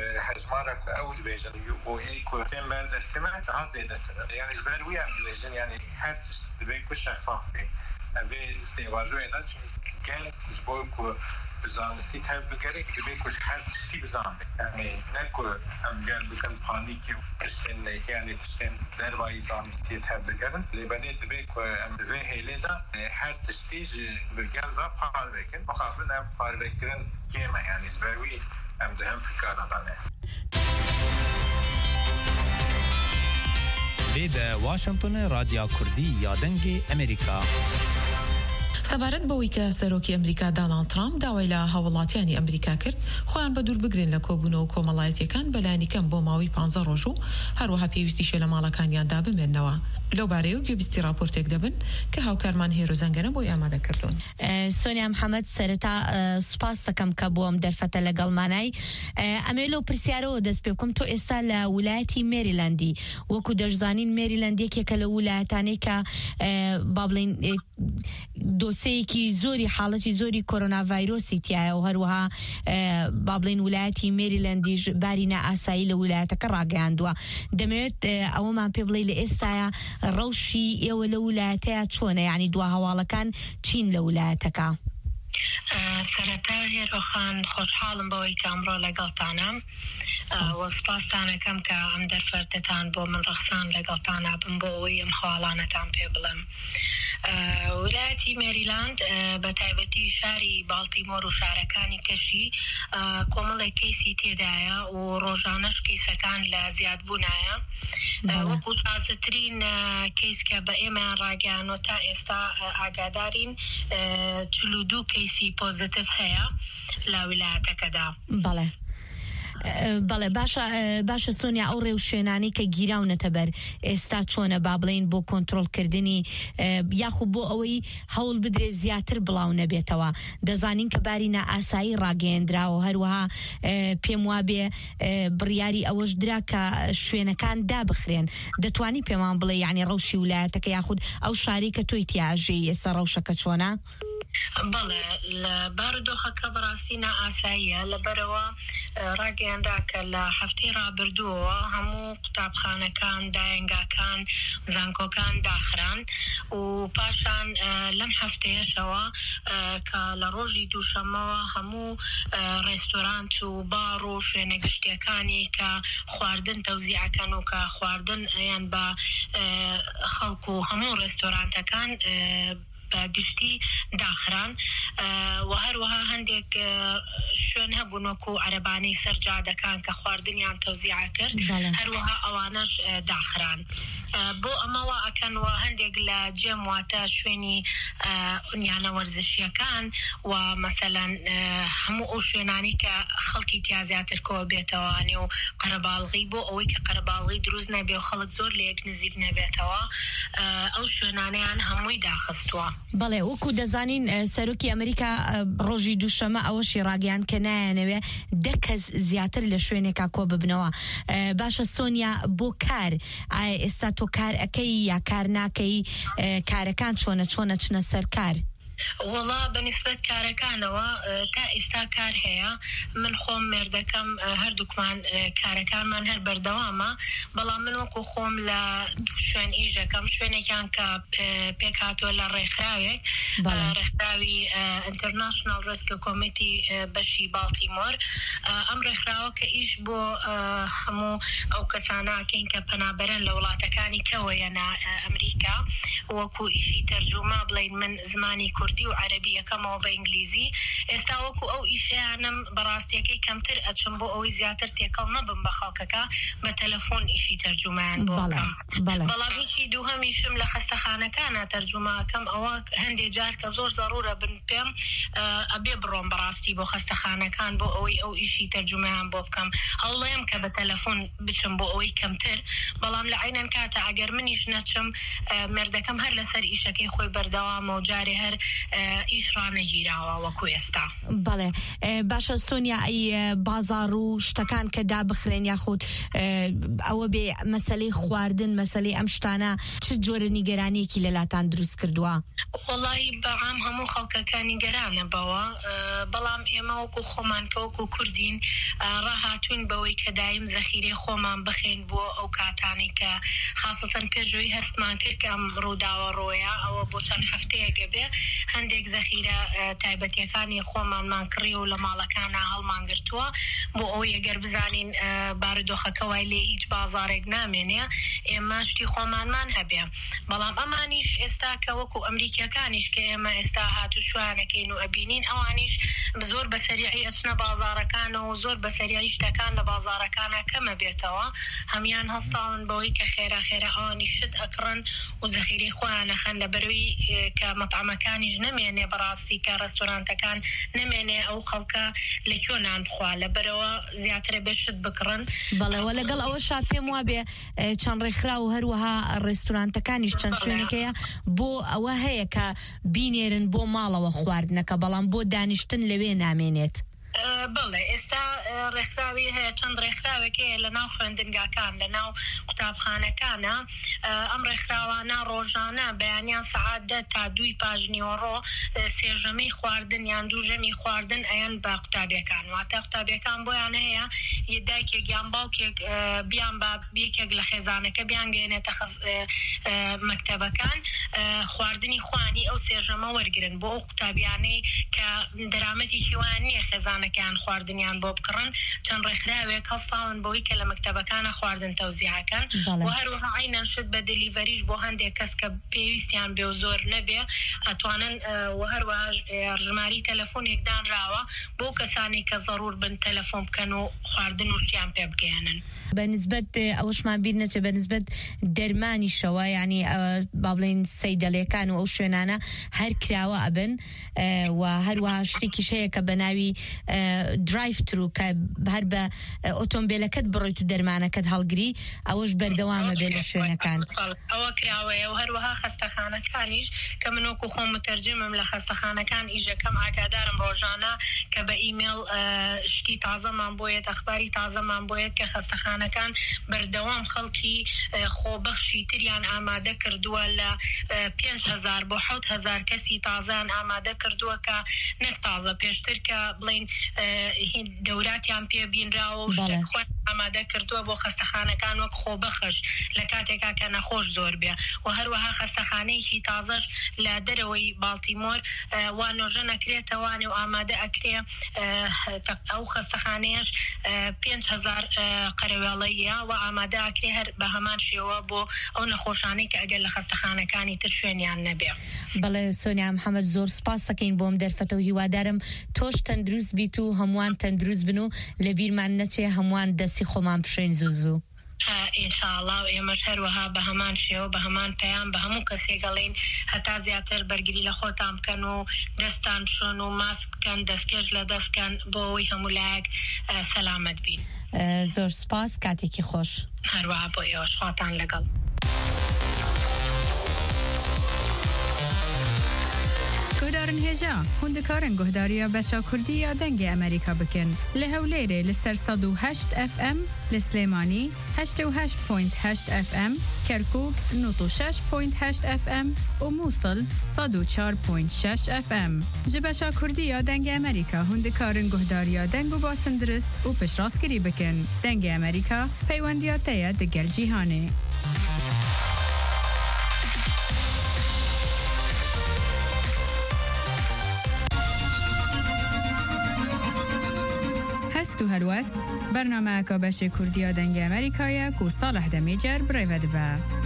هجمارك او دبيجن او هي كورتين بال دسمه ها زياده يعني جبال ويا دبيجن يعني هر دبيكو شفاف ابي تواجهنا كان جبوكو زانسي تاب بگره دبيكو هر شيء بزام يعني نكو ام قال بكن بانيكي استن يعني استن درواي زانسي تاب بگره لبني دبيكو ام به هيلدا هر تشتيج بگل را پار بکن مخافن ام پار بکن كيما يعني جبوي ام ده هم فکرانه لید واشنطن رادیو کردی یا دنگ امریکا سەبارەت بەوەی کە سەرۆکی ئەمریکا دانالد ترامپ داوای لە هاوڵاتیانی ئەمریکا کرد خۆیان بە دوور بگرن لە کۆبوونەوە کۆمەڵایەتیەکان بەلایەنیکەم بۆ ماوەی 15 ڕۆژ و هەروەها پێویستیشە لە ماڵەکانیاندا بمێننەوە. لەو بارەیە و گوێبیستی راپۆرتێک دەبن کە هاوکارمان هێرۆ زەنگەنە بۆی ئامادەکردوون. سۆنیا محەممەد سەرەتا سوپاس دەکەم کە بۆم دەرفەتە لەگەڵمانای ئەمێ لەو پرسیارەوە دەست پێ بکەم. تۆ ئێستا لە ویلایەتی مێریلەندی وەکو دەشزانین مێریلەندێکێکە لە ویلایەتانەی کە با بڵین دۆسەیەکی زۆری حاڵەتی زۆری کۆرۆنا ڤایرۆسی تایە و هەروەها با بڵین ویلایەتی مێریلەندیش باری نائاسایی لە ویلایەتەکە ڕاگەیاندووە. دەمەوێت ئەوەمان پێ بڵێ لە ئێستاە ڕەوشی ئێوە لە ویلایەتەیە چۆنە، یعنی دوا هەواڵەکان چین لە ویلایەتەکە؟ سەرەتا هێرۆخان خۆشحاڵم بەوەی کە ئەمڕۆ لەگەڵتانم و سپاستانەکەم کە ئەم دەرفەتتان بۆ من ڕەخسان لەگەڵتانە بم بۆ ئەوەی ئەم خواڵانەتان پێ بڵێم. ویلایەتی مێریلاند بە تایبەتی شاری باڵتیمۆر و شارەکانی کەشی کۆمەڵێک کەیسی تێدایە و ڕۆژانەش کەیسەکان لە زیادبوونایە. وەکو تازەترین کەیس کە بە ئێمەیان ڕاگەیانەوە تا ئێستا ئاگادارین 42 کەیسی پۆزتیڤ هەیە لە ویلایەتەکەدا. بەڵێ باشە سۆنیا، ئەو ڕێو شوێنانی کە گیراونەتە بەر ئێستا چۆنە با بڵێن بۆ کۆنتڕۆلکردنی یاخو بۆ ئەوەی هەوڵ بدرێ زیاتر بڵاو نەبێتەوە؟ دەزانین کە باری نائاسایی ڕاگەیەندراوە، هەروەها پێم وابێ بڕیاری ئەوەش درا کە شوێنەکان دابخرێن. دەتوانی پێمان بڵێ یعنی ڕەوشی ویلایەتەکە یاخود ئەو شاری کە تۆی تیاژەی ئێستا ڕەوشەکە چۆنە؟ بەڵێ لە بارودۆخەکە بەڕاستی نائاساییە لەبەرەوە ڕاگەیاندرا کە لە هەفتەی ڕابردووەوە هەموو قوتابخانەکان، دایەنگاکان، زانکۆکان داخران و پاشان لەم هەفتەیەشەوە کە لە ڕۆژی دووشەمەوە هەموو ڕێستۆرانت و باڕ و شوێنە گشتیەکانی کە خواردن تەوزیعەکەن و کە خواردن یان بە خەڵکو و هەموو ڕێستۆرانتەکان گشتی داخران و هەروەها هەندێک شوێن هەبوون وەکو عەرەبانەی سەرجادەکان کە خواردنیان تەوزیع کرد، هەروەها ئەوانەش داخران. بۆ ئەمەوە ئەکەنوە هەندێک لە جێم واتە شوێنی ئونیانە وەرزشیەکان و مەسەلەن هەموو ئەو شوێنانی کە خەڵکی تیا زیاتر کۆ بێتەوەوانی و قەرەباڵغی بۆ ئەوەی کە قەرەباڵغی دروست نەبێ و خەڵک زۆر لە یەک نزیک نەبێتەوە، ئەو شوێنانیان هەمووی داخستووە. بەڵێ وەکو دەزانین سەرۆکی ئەمریکا ڕۆژی دووشەمە ئەوەشی ڕاگەیان کە نایەنەوێ 10 کەس زیاتر لە شوێنێکا کۆ ببنەوە. باشە سۆنیا، بۆ کار ئایا ئێستا تۆ کار ئەەکەی یا کار ناکەی؟ کارەکان چۆنە چنە سەر کار؟ وڵا بەنسبەت کارەکانەوە تا ئێستا کار هەیە. من خۆم مێردەکەم هەردووکمان کارەکانمان هەر بەردەوامە، بەڵام من وەکو خۆم لە شوێن ئیژەکەم شوێنێکیان کە پێک هاتووە لە ڕێکخراوێک، ڕێکخراوی ئینتەرناشنال ڕێسکیو کۆمیتی بەشی باڵتیمۆر. ئەم ڕێکخراوە کە ئیش بۆ هەموو ئەو کەساناکەین کە پەنابەرن لە وڵاتەکانی کەوەیەنە ئەمریکا، وەکو ئیشی تەرجومە بڵین من زمانی کوردی و عەرەبی یەکەمەوە بە ئینگلیزی. ئێستا وەکو ئەو ئیشیانم بەڕاستیەکەی کەمتر ئەچم بۆ ئەوەی زیاتر تێکەڵ نەبم بە خەڵکەکە، بە تەلەفۆن ئیشی تەرجومەیان بۆ بکەم. بەڵام هیچی دووهەمیشم لە خەستەخانەکانە تەرجومەکەم ئەوە هەندێک جار کە زۆر زەڕورە بن پێم ئەبێ بڕۆم بەڕاستی بۆ خەستەخانەکان بۆ ئەوەی ئەو ئیشی تەرجومەیان بۆ بکەم. هەوڵەیەم کە بە تەلەفۆن بچم بۆ ئەوەی کەمتر، بەڵام لە عینەن کاتە ئەگەر منیش نەچم مێردەکەم هەر لەسەر ئیشەکەی خۆی بەردەوامە و جارێ هەر ئیش ڕانەگیراوە وەکو ئێستا. بەڵێ باشە سۆنیا، ئەی بازار و شتەکان کە دابخرێن یاخود ئەوە بێ مەسەلەی خواردن، مەسەلەی ئەم شتانە چ جۆرە نیگەرانیەکی لەلاتان دروست کردووە؟ وەڵی بەعام هەموو خەڵکەکە نیگەرانە بەوە، بەڵام ئێمە وەکو خۆمان کە وەکو کوردین ڕاهاتوین بەوەی کە دایم زەخیرەی خۆمان بخێن بۆ ئەو کاتانی کە خاصەتەن پێشوەی هەستمان کرد کە ئەم ڕووداوە ڕۆیە ئەوە بۆ چەند هەفتەیەکە بێ هەندێک زەخیرە تایبەتیەکانی خۆمانمان کڕی و لە ماڵەکانە هەڵمانگرتووە بۆ ئەوەی ئەگەر بزانین بارودۆخەکەوای لێ هیچ بازارێک نامێنێ ئێمە شتی خۆمانمان هەبێ بەڵام ئەمانیش ئێستا کە وەکو ئەمریکیەکانیش کە ئێمە ئێستا هاتو شوانەکەین و ئەبینین ئەوانیش زۆر بەسەریعی ئەچنە بازارەکانەوە و زۆر بەسەریعی شتەکان لە بازارەکانە کەمە بێتەوە هەمیان هەستاون بەوەی کە خێرا ئەوانی شت ئەکڕن و زەخیرەی خۆیان نەخەن لە بەروی کە مەطعەمەکانیش نەمێنێ بەڕاستی کە ڕێستۆرانتەکان نەمێنێ ئەو خەڵکە لەکوێ نان بخوا لە بەرەوە زیاترە بێ شت بکڕن بەڵێوە لەگەڵ ئەوەشا پێم وابێ چەند ڕێکخرا و هەروەها ڕێستورانتەکانیش چەند شوێنەکەیە بۆ ئەوە هەیە کە بینێرن بۆ ماڵەوە خواردنەکە بەڵام بۆ دانیشتن لەوێ نامێنێت بەڵێ ئێستا ڕێکخراوی هەیە چەند ڕێکخراوێکەیە لە ناو خوێندنگاکان لە ناو قوتابخانەکانە ئەم ڕێکخراوانە ڕۆژانە بەیانیان سەعات 10 تا 2 پاژنیۆڕۆ سێژەمەی خواردن یان دووژەمی خواردن ئەیان بە قوتابیەکان واتە قوتابیەکان بۆیان هەیە دایکێک یان باوکێک بیان بە یەکێک لە خێزانەکە بیانگەێنێتە مەکتەبەکان خواردنی خوانی ئەو سێژەمە وەرگرن بۆ ئەو قوتابیانەی کە دەرامەتی هیوان نییە خێزانەکان خواردنیان بۆ بکڕن چەند ڕێکخراوێک هەستاون بۆی کە لە مەکتەبەکانە خواردن تەوزیعەکەن و هەروەها عینەن شت بە دلیڤەریش بۆ هەندێک کەس کە پێویستیان بێ و زۆر نەبێ ئەتوانن و هەروەها ژماری تەلەفۆنێک دانراوە بۆ کەسانی کە زەڕور بن تەلەفۆن بکەن و خواردن وشتیان پێ بگەێنن بەنسبەت ئەوەشمان بیر نەچێ بەنسبەت دەرمانی شەوە ینی با بڵێن سەیدەڵیەکان و ئەو شوێنانە هەر کراوە ئەبن و هەروەها شتێکیش هەیە کە بە ناوی درایڤ ترو کە هەر بە ئۆتۆمبیلەکەت بڕۆیت و دەرمانەکەت هەڵگری ئەوەش بەردەوامە بێت لە شوێنەکان ئەوە کراوەیە و هەروەها خەستەخانەکانیش کە من وەکو خۆم متەرجمم لە خەستەخانەکان ئیژەکەم ئاگادارم ڕۆژانە کە بە ئیمێل شتی تازەمان بۆیێت ئەخباری تازەمان بۆیێت کە خەستەخانەکان بەردەوام خەڵکی خۆبەخشی تریان ئامادە کردووە لە 5,000 بۆ 7,000 کەسی تازان ئامادە کردووە کە نەک تازە پێشتر کە بڵین دەوراتیان پێبینراوە و شتێک خۆ ئامادە کردووە بۆ خەستەخانەکان وەک خۆبەخش لە کاتێکا کە نەخۆش زۆر بێ و هەروەها خەستەخانەیەکی تازەش لە دەرەوەی باڵتیمۆر وا نۆژە نەکرێتەوانێ و ئامادە ئەکرێ ئەو خەستەخانەیەش 5,000 قەرەوێڵەیە و ئامادە ئەکرێ هەر بە هەمان شێوە بۆ ئەو نەخۆشانەی کە ئەگەر لە خەستەخانەکانی تر شوێنیان نەبێ بەڵێ سۆنیا محەممەد زۆر سپاس دەکەین بۆم دەرفەتە و هیوادارم تۆش تەندروست بیت و هەمووان تەندروست بن و لە بیرمان نەچێ هەمووان دەستی خۆمان بشوێن زوو ئینشاءالله و ئێمەش هەروەها بە هەمان شێوە بە هەمان پەیام بە هەموو کەسێک گەڵین هەتا زیاتر بەرگری لە خۆتان بکەن و دەستان بشۆن و ماسک بکەن دەستکێش لە دەستکەن بۆ ئەوەی هەموو لایەک سەلامەت بین زۆر سپاس کاتێکی خۆش هەروەها بۆ ئێوەش خواتان لەگەڵ گۆدارن هێژا هوندەکارن گۆهداریە بەشا کوردی یا دەنگی ئەمریکا بکەن لە هەولێرێ لەسەر 108 FM لە سلێمانی 88.8 FM کەرکوک 96.8 FM و مووسڵ 104.6 FM ji beşa Kurdî ya dengê Amerîka hûndikarin guhdariya deng û basindiriст û piştrast bikin. Dengê Amerîka peywendiya te ye di gel cîhanê. هەست و هەلوەست بەرنامەیەکە بەشی کوردیە دەنگی ئەمریکایە و ساڵح دەمیجەر بڕێوە دەبە.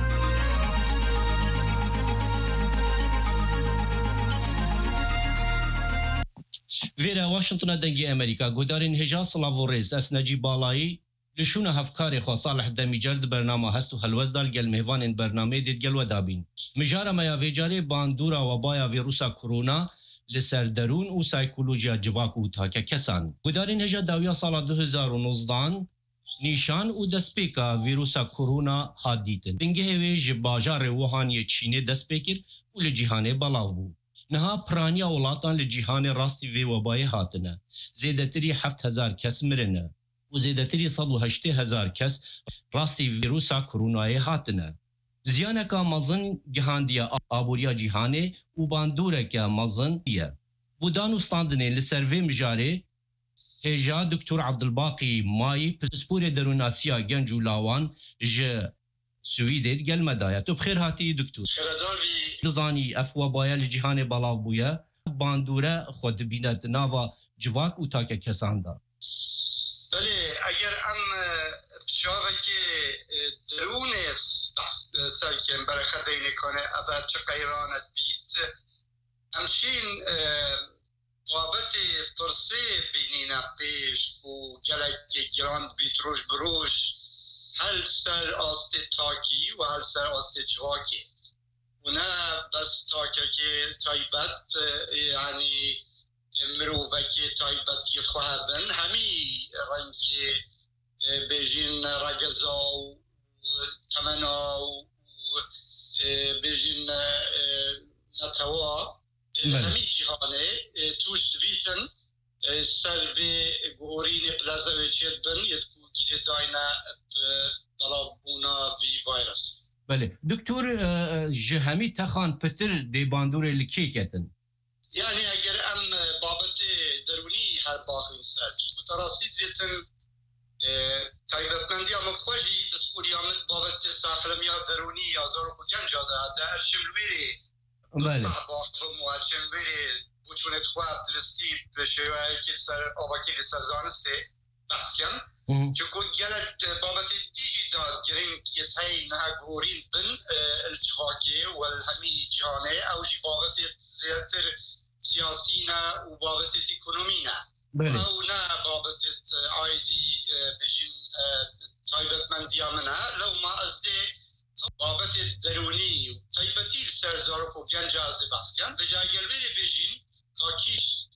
وێرە واشنگتنە دەنگی ئەمریکا گۆدارین هێژا سڵاو و ڕێز ئەسنەجی باڵایی لشوونە هەفکارێ خۆ ساڵح دەمیجەر بەرنامە هەست و هەلوەستدار گەلمێوانên بەرنامەیە دێت گەلوەدابین. مژارەمەیە vêcarê bandûra webaya vîrusa korona li ser derûn û saykolojiya civak û take kesan. Gudarên hêja dawiya sala 2019 nîşan û destpêka vîrusa korona hat dîtin. Bingehê wê ji bajarê Wuhanê Çînê destpê kir û li cîhanê belav bû. Niha piraniya welatan li cîhanê rastî vê webayê hatine. Zêdetirî 7,000 kes mirine û zêdetirî 180,000 kes rastî vîrusa koronayê hatine. Ziyaneka mezin gihandiye aboriya cîhanê û bandoreke mezin ye. Bu danûstandinê li ser vê mijarê hêja Dr. Abdulbaqî Mayî pisporê derûnasiya genc û lawan ji Swîdê gelme daye. Tu bixêr hatî Dr. Nizanî ev webaya li cîhanê belav bûye باندوره خود بینت ناوا جواک و تاک کسان دا. بله اگر ام بچاوه که درون سرکن برای خدای نکنه اول چه قیرانت بیت همچین بابت ترسه بینینا پیش و گلک گراند بیت روش بروش هل سر آست تاکی و هل سر آست جواکی و نه بس تاکه که تایبت یعنی مروفه که تایبت ید خواه بن همی رنگی بیجین رگزا و تمنا و بیجین نتوا همی جهانه توش بیتن سلوی گورین پلازوی چید بن یدکو گیده داینا بلابونا وی ویروس. بله دکتور جهمی تخان پتر دی باندور لکی کتن یعنی اگر ام بابت درونی هر باخن سر چون تراسید بیتن تایبتمندی ام خوشی بسپوری آمد بابت ساخلم یا درونی یا زارو بگن جاده در شملویری باخم و شملویری بچونت خواب درستی بشوهی که سر آواکی سر زانسته بحث چون گلت بابت دیجی داد گرین کیتای نه گورین بن الجواکی و الهمی جهانه او جی بابت زیادتر سیاسی نه و بابت اکنومی نه او نه بابت آیدی بجین تایبت من دیامنه لو ما از ده بابت درونی و تایبتی سرزارو کو گنج از بحث کن به جای گلبری بجین تا کیش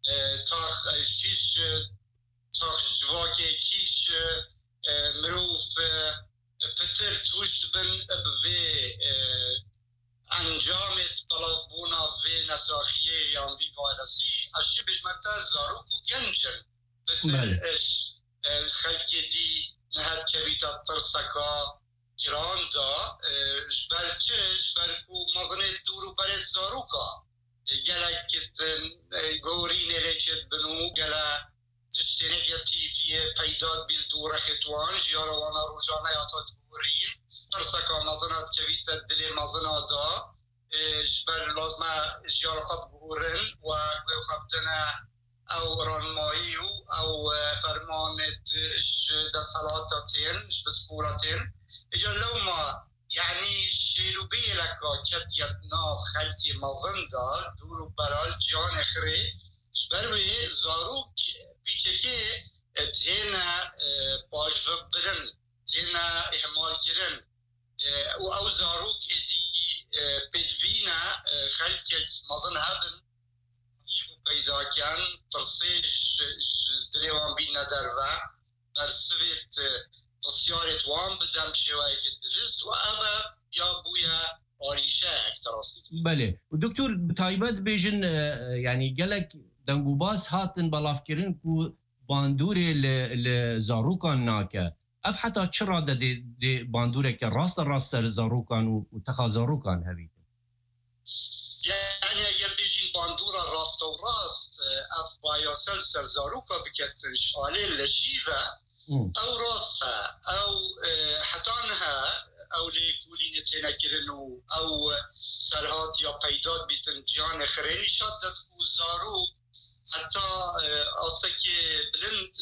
تاخ جواکی کیش مروف پتر توش بن بوی انجامت بلابونا وی نساخیه یا وی وایرسی اشی بجمتا زاروک و گنجن پتر خلکی دی نهد کویتا ترسکا گران دا جبرکو مزنه دورو برد زاروکا گلکت گوری نلیچت بنو گله تشتی نگاتیفیه پیداد بیل دوره خطوان جیاروانا روزانه یاتات گورین ترسکا مزنات کویتا دلی مزنا دا جبر لازمه جیارخب گورن و گوخب دنه او رانمایی او فرمانت ده صلاتاتين بسپوراتين اجا لو ما يعني شيلو بيلكا كتيت ناف خلتي مزندا دورو برال جان خري جبروي زاروك بيتكي تهينا باجو برن تهينا احمال كرن او زاروك ادي بدوينا خلتي مزن هبن پیدا کن ترسیش دلیوان بین نداره در سویت بسیارت وان بدم شوایی که درست و ابا یا بویا آریشه اکتراسی. بله و دکتور تایبت بیجن یعنی گلک دنگوباس هاتن بلافکرین کو باندوری لزاروکان ناکه اف حتی چرا ده باندوره که راست سر زاروکان و تخا زاروکان هوید یعنی اگر بیجین باندورا راست و راست اف بایاسل سر زاروکا بکتنش آله لشیوه او راست او حتانها او لیکولین تینکرنو او سرهات یا پیداد بیتن جان خرینی شدت کو زاروک حتی آسته که بلند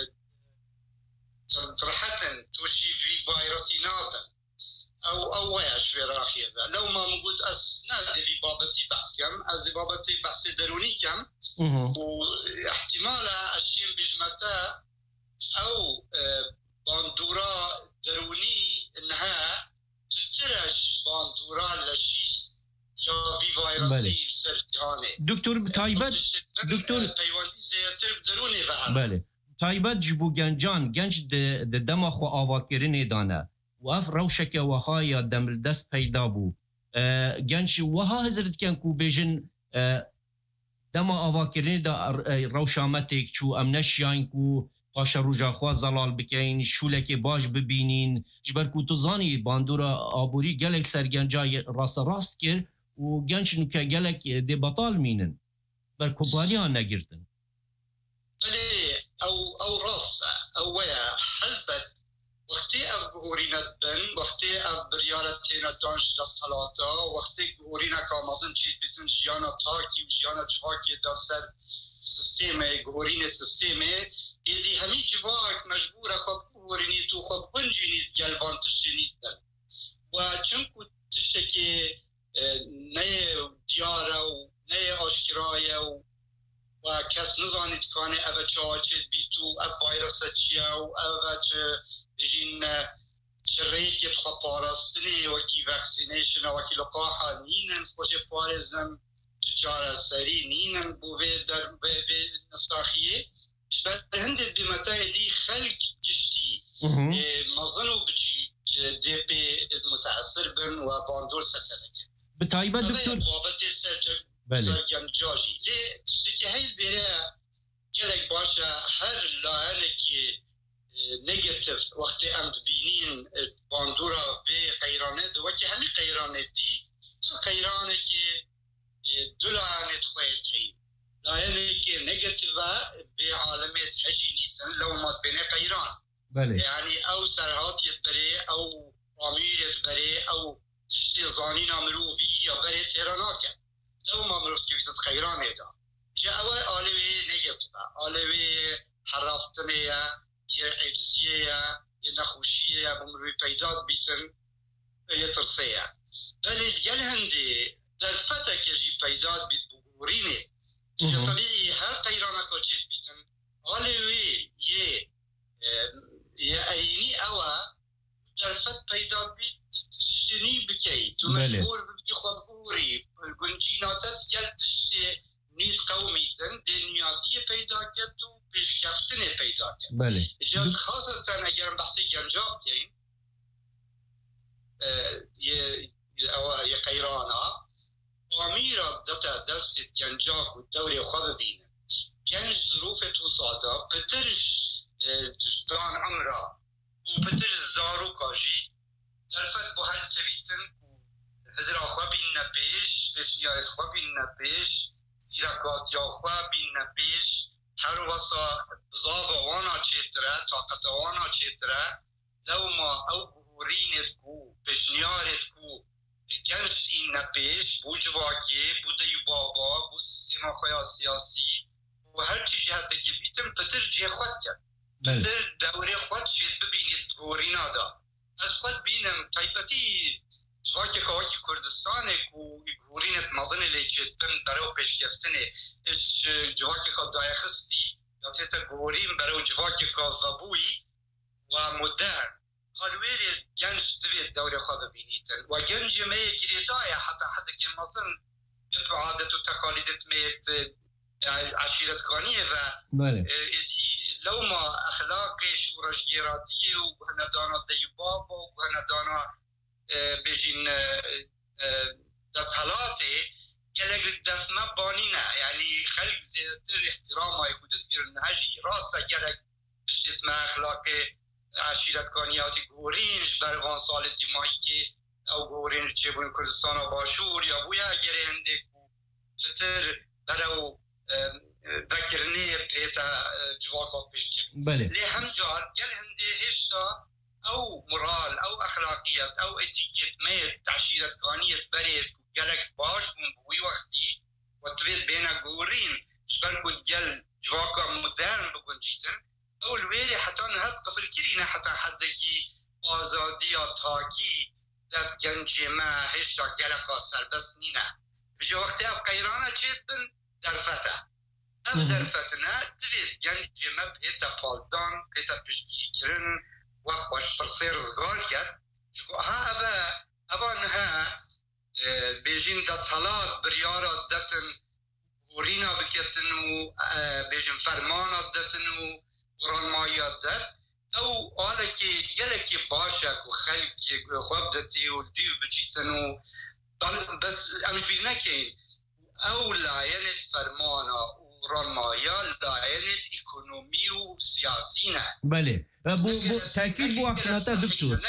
ترحتن توشی وی ویروسی نابن او وياش في راخيه لو ما موجود اسناد في بابتي بحث كم از بابتي بحث دروني كم واحتمال الشيء بجمتا او باندورا دروني انها تترش باندورا لشي يا في فيروسي سرطاني دكتور تايبت دكتور پیوندی زیاتر درونی و بله تايبت جبو گنجان گنج د دماغ و آواکرین دانه و اف روشک وهای دمل دست پیدا بو گنج وها حضرت کن کو بیجن دما آواکرین دا روشامتک چو امنش یاین کو پاش روژا خواه زلال بکین شولک باش ببینین جبر کو توزانی باندورا آبوری گلک سر گنجای راست کر و گنج نو که گلک دی بطال مینن بر کبالی ها نگردن بله او راست او ویا حلبت وقتی اف گورینت بن وقتی اف بریارت تینا دانش دست حالاتا وقتی گورینا کامازن چید بیتون جیانا تاکی و جیانا جواکی دستر سیستم گورینت سیستم ایدی همی جواک مجبور خب گورینی تو خب بنجینید گلبان تشتینید بن و چونکو تشتکی نه دیاره و نه آشکرایه و کس نزانید کانه اوه چه آچید بیتو اوه ویروس چیه و اوه چه بجین چه ریکت خواه پارستنی وکی وکسینیشن وکی لقاحا نینن خوش پارزن چه چاره سری نینن بوه در نستاخیه به هنده بیمتای دی خلق جشتی مزنو بچی دی پی متاثر بن و باندور ستنکه بتایبه دکتر بابت سرگنجاجی لی تشتکی هیل بیره گلک باشه هر لاینه که نگاتیف وقتی ام بینین باندورا به قیرانه دو وقتی همی قیرانه دی قیرانه که دو لاینه خواهد هید لاینه که نگاتیف به عالمت هجینیتن لو ماد بینه قیران یعنی او سرحات یتبره او امیر یتبره او تشتی زانین مروفی یا بره تیراناکه لو ما مروف که ویدت قیرانه دا جا اوه آلوی نگاتیف آلوی حرافتنه یه عجزیه یه نخوشیه بمروی پیداد بیتن یه ترسیه ولی دیگل هنده در فتح که جی پیداد بیت بگورینه جا طبیعی هر قیرانه که چید بیتن آلوی یه اینی اوه در فتح پیداد بیت تشتینی بکی تو مجبور ببدی خواب بوری گنجیناتت گل تشتی نیت قومیتن دنیاتی پیدا کرد و پیشکفتن پیدا کرد بله جا خاصتا اگر بحثی گنجاب کنیم یه قیرانا امیرا دتا دست گنجاب و دوری خواب بینه گنج ظروف تو سادا پترش دستان عمرا و پترش زارو کاجی درفت با هر سویتن هزر خواب این نپیش بسیارت خواب این نپیش زیرکات یا خواب این نپیش هر واسا بزاو وانا چیتره طاقت وانا چیتره لو ما او گورینت کو پشنیارت کو گنج این نپیش بو جواکی بو دیو بابا بو سیما خواه سیاسی و هر چی جهته که بیتم پتر جه خود کرد پتر دوره خود شید ببینید گورینا دا از خود بینم طیبتی جواکی خواهی کردستانه کو گورینت مزن لیچید بن برای پیشکفتنه اش جواکی خواه دایخستی یا تیتا گورین برای جواکی خواه وبوی و مدرن حالویری گنج دوید دوره خواه ببینیتن و گنج میه گریدای حتی که مزن عادت و تقالیدت میت عشیرتکانیه و لو ما اخلاقش و رجگیراتیه و هندانا دیوباب و هندانا بجین دست حالاته گلک دفمه بانی نه یعنی خلق زیادتر احترام های کدود بیرن هجی راسته گلک بشتت ما اخلاق عشیرتکانیات گورینج بروان سال دیمایی که او گورینج چه بوین کردستان و باشور یا بویا گره هنده فتر برو ذکرنی پیتا جواقف پیش کرد لی هم جار گل هنده هشتا او مرال او اخلاقیت او اتیکیت مید تعشیرت کانیت برید گلک باش بون بوی وقتی و توید بین گورین شبر کن گل جواقا مدرن بکن جیتن او الویری حتی نهد قفل کرینه حتی حد کی آزادی یا تاکی دف گنج ما هشتا گلکا سربست نینه بجا وقتی اف قیرانه چیتن در فتح اف در فتنه توید گنج ما پیتا پالدان پیتا پشتی کرن وقت باش ترسير زغال كات شكو ها أبا نها بيجين دا صلاة بريارة داتن ورينا بكتن و بيجين فرمانة داتن و وران مايات دات أو آلكي جلكي باشك وخلكي خواب داتي وديو بجيتن و بس أمش بينا كين أو لا ينت فرمانة وران مايات لا ينت إيكونومي وسياسينا بله بو تأكيد بو أخناتا دكتور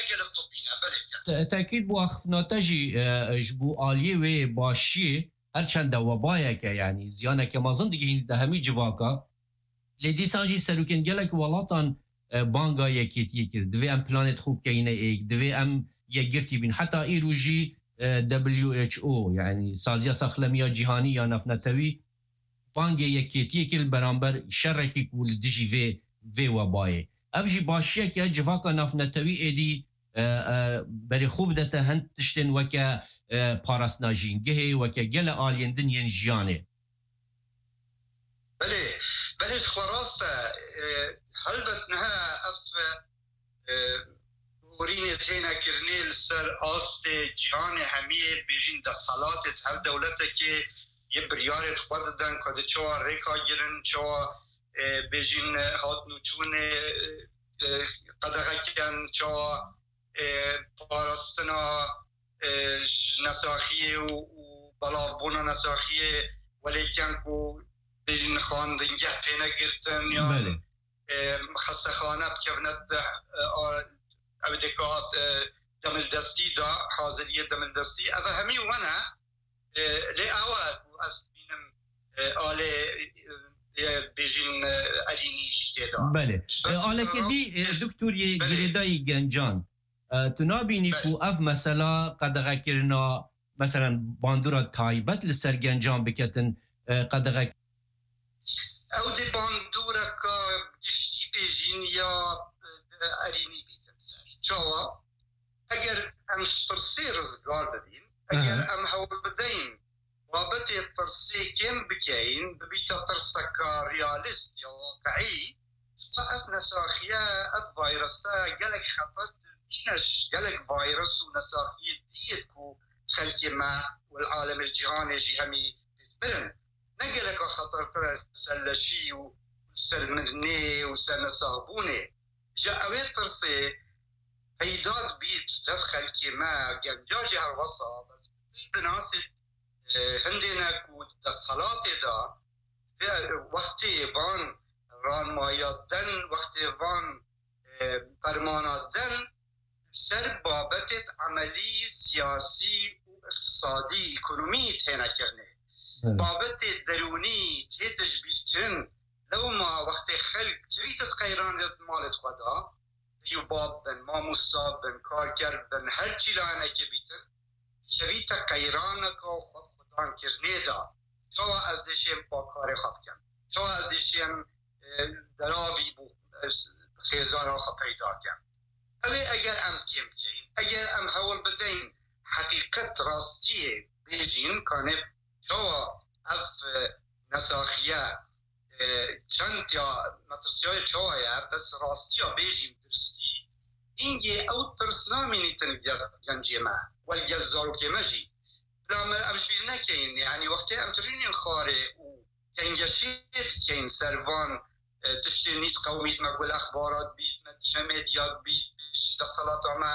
تأكيد بو أخناتا جبو آلية و باشي هرچند وبايا که يعني زيانة که مازن دیگه ده همي جواكا لدي سانجي سلوكين جلك ولاتان بانگا یکیتی کرد دوی ام پلانت خوب کینه ایک دوی ام یگرتی بین حتی ایروجی WHO يعني سازيا سخلمية جهانية نفنتوي بانجي يكيتي كل برامبر شركي كول ديجي في وباي افجي باشيه كي جفاكا نفنتوي ايدي بري خوب دته هند تشتن وكا باراسناجين جهي وكا جلا آلين دنيا جياني بلي خراسة هلبتنها اف ورینه تینا کرنیل سر آست جهان همیه بیجین دا صلاتت هر دولته که یه بریارت خود دن که چوا ریکا گرن چوا بیجین هات نوچون قدقه کن چوا پارستنا نساخیه و بلافبونا نساخیه ولیکن که بیجین خاندنگه پینه گرتن یا خستخانه بکبنت او دکاس دمل دستی دا حاضریه دمل دستی او همی وانا لی اواد از بینم آله بیجین علینی جیده دا بله آله که دی دکتور یه گریدای گنجان تو نابینی که اف مثلا قدغه کرنا مثلا باندورا تایبت لسر گنجان بکتن قدغه او دی باندورا که گشتی بیجین یا علینی چوا اگر ام ترسی رزگار بدین اگر ام هول بدین وابطه ترسی کم بکین ببیتا ترسکا ریالیست یا واقعی اف نساخیه اف ویروسا گلک خطر دینش گلک ویروس و نساخیه دیت کو خلقی ما والعالم الجهاني جي همي بتبرن نقلك خطر سلشي وسلمني وسنصابوني جاء وين ترسي هيداد بيت تدخل كما جنجاجي هالوصا بس بناسب هندنا كود الصلاة دا وقتي بان ران مايات دن وقتي بان فرمانات دن سر بابت عملي سياسي واقتصادي ايكونومي تهنا كرنه بابت دروني تهتج بيتن لو ما وقت خلق كريت قيران مالت خدا يباب بن ما مصاب بن كاركر بن هر چيلانا كبيتن كريت قيرانك وخد خدان كرنه دا تو از دشم باكار خواب کن تو از دشم دراوی بو خیزان را خواب پیدا کن اوی اگر ام کم کن اگر ام حول بدین حقیقت راستیه بیجین کانه تو اف نساخیه چند یا مطرسیای چوایه بس راستی ها بیجین درستی اینگه او ترسنامی نیتن گنجی ما والگزارو که مجی لما امشبیر نکین یعنی وقتی امترینین خاره و گنگشید کین سروان تشتینیت قومیت مقبول اخبارات بید مدینه مدیات بید بشید صلاة ما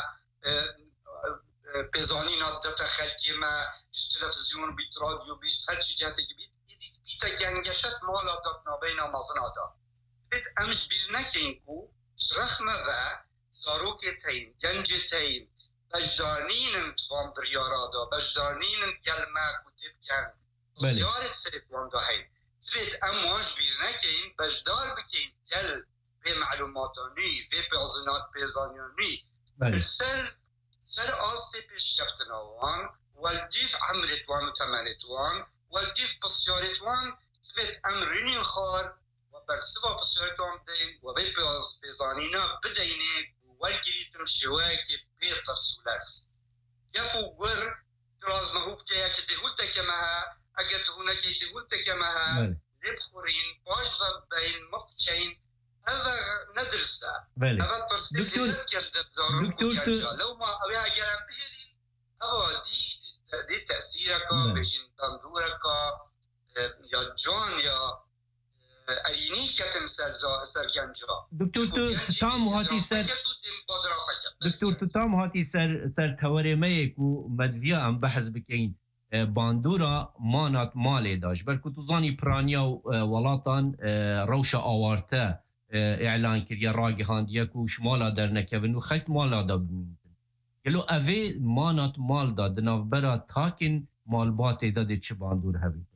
پیزانی نادتا خلکی ما تلفزیون بید رادیو بید هر چی جهتی که بید بیتا گنگشت مالا داد نابین آمازنا دا بید امشبیر نکین کو رخمه و زاروک تین گنج تین بجدانین توان بریارا دا بجدانین گلمه کتب کن زیارت سریتوان دا هین تبید امواج بیر نکین بجدار بکین گل به معلوماتانی به پیزانیانی سر آستی پیش کفتناوان والدیف عمرتوان و تمنتوان والدیف پسیارتوان تبید امرینین خار و برسوا پسیارتوان بدین و به پیزانینا بدینه والجريتم شواكي بيت السلاس يفو قر تراز مهوب كيا كدهولتا كماها اجت هناك دهولتا كماها لبخورين باجضب بين مفتين هذا ندرسه هذا ترسيل يذكر دكتور لو ما أبيها جلم بيلين هذا دي تأثيرك بجين تندورك يا جون يا علینی کتن سرگنجا دکتور تو تام هاتی سر دکتور تو تام هاتی سر تورمه کو مدویا ام بحث بکین باندورا مانات مالی داش برکو تو زانی پرانیا ولاتان روش آوارته اعلان کریا راگی هاندیا کو شمالا در نکوین و خلط مالا دا بمینتن گلو اوه مانات مال دا دناف برا تاکن مالبات دا چه باندور هوید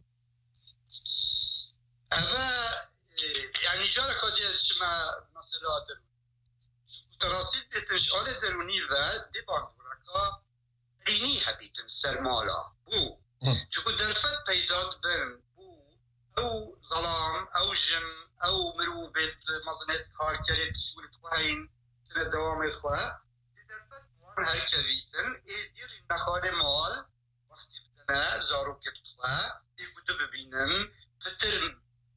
يعني جارك هذه شما مثلا تراسيد بتشغال دروني و دبان ورقا ريني هبيتن سرمالا بو چون درفت پیداد بن بو او ظلام او جن او مروفت مزنت کارکرت شورت خواه تنه دوامت خواه درفت وان هر كبيتن دير نخال مال وقتی بدنا زاروكت خواه يكدو ببينن فتر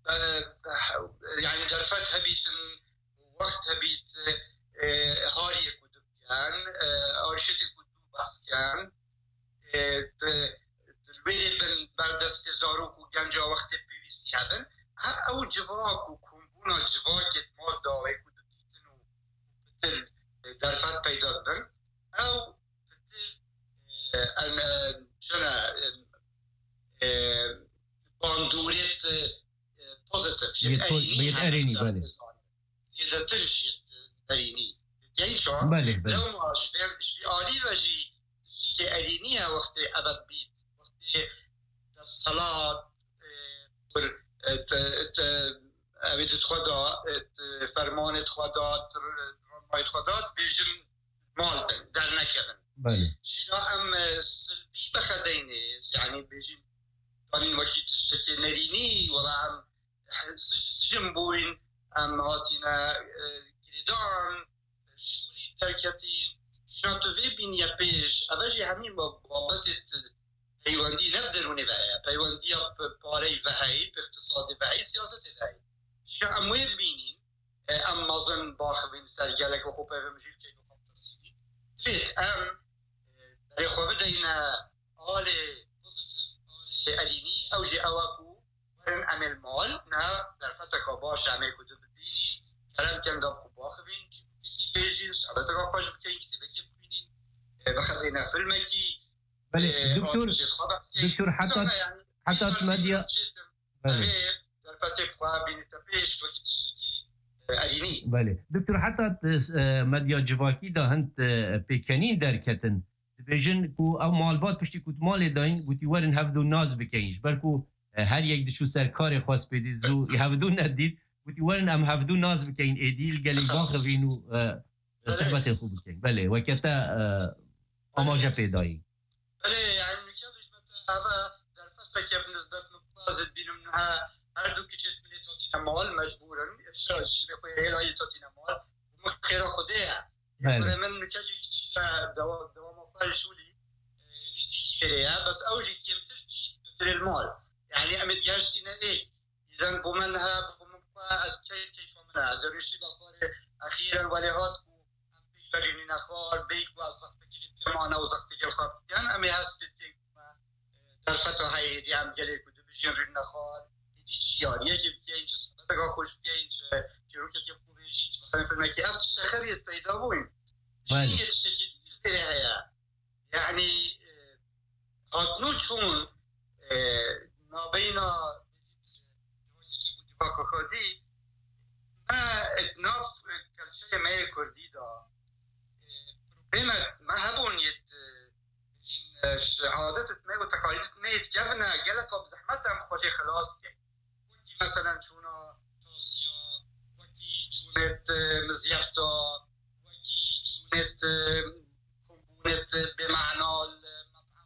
يعني درفت هبيتن وقت هبيت هاري كدو كان آرشت كدو بحث كان الويري بن بردست زاروك و گنجا وقت بيويستي هبن او جواك و كمبونا جواكت مال داوه كدو بيتن و فتر درفت پیداد بن او فتر شنا باندورت بوزيتيف يتأريني بالي إذا ترشيت أريني يعني شو بالي لو ما جدير شبي آلي وجي أرينيها وقت أبد بيت وقت الصلاة أبد خدا فرمان خدا رمای خدا بيجن مال بن در نكذن بالي شنا أم سلبي بخديني يعني بيجن قانين وكيت الشكي نريني ولا أم سجن بوين ام هاتینا گریدان شوری ترکتین شنا توی بینی پیش اوجی همین بابت پیوندی نبدرونه وحی پیوندی پاره وحی اقتصاد وحی سیاست وحی شنا اموی بینین ام مازن باخوین سرگلک و خوب پیومجیل که نخواب ترسیدی تلید ام برای خواب دینا آل پوزیتیف آل ارینی اوجی اواکو ورن عمل مال نه در فتک باش همه کدو ببینین کلم کنداب خوب باخوین که بیجین صحبتک خوش بکنین که بکی ببینین بخزینه فیلمکی بله دکتور حتی مدیا در فتک خواه بینی تپیش وقتی تشتی ارینی بله دکتور حتی مدیا جواکی دا هند پیکنین درکتن بیجن کو او مالبات پشتی کود مال داین گوتی ورن هفدو ناز بکنیش بلکو هر یک دشو سرکار خواست بدید زو هفدو ندید گوتی ورن ام هفدو ناز بکنین ایدیل گلی باخوین و صحبت خوب بکنین بله وکتا آماجه پیدایی بله يعني نكابش متى هذا در فتك بالنسبة لمقازد بينهم انها هردو كيشت من توتينا مال مجبورا افشال شبه خويا هلاي توتينا مال ومخيرا خديها يقول من نكاجي كيشتا دوام افعال شولي نزيكي غيريها بس اوجي كيمتر تتر المال يعني امد جاجتنا ايه اذا بمنها بمقا ازكي كيف منها زرشي بقاري اخيرا وليهاتكو فريني نخار بيك وزختك الاتمانة وزختك الخط يعني أمي هسبتك در فتح هاي دي عم جليك ودو بجين رين نخار دي شيار يجب تيين صحبتك خوش تيين تيروكي كيبقو بيجين مثلا في المكي أفتش تخريط بيدا بوين جينية تشكي دي هيا يعني هاتنو چون نابينا جوزيكي بودفاق خودي ما اتناف كالشي ماي كردي دا ما هبون عادات ما وتقاليد ما يتجفنا جلك بزحمتها خوشي خلاص يعني وكي مثلا شونا توسيا وكي شونت مزيفتا وكي شونت كومبونت بمعنى المطعم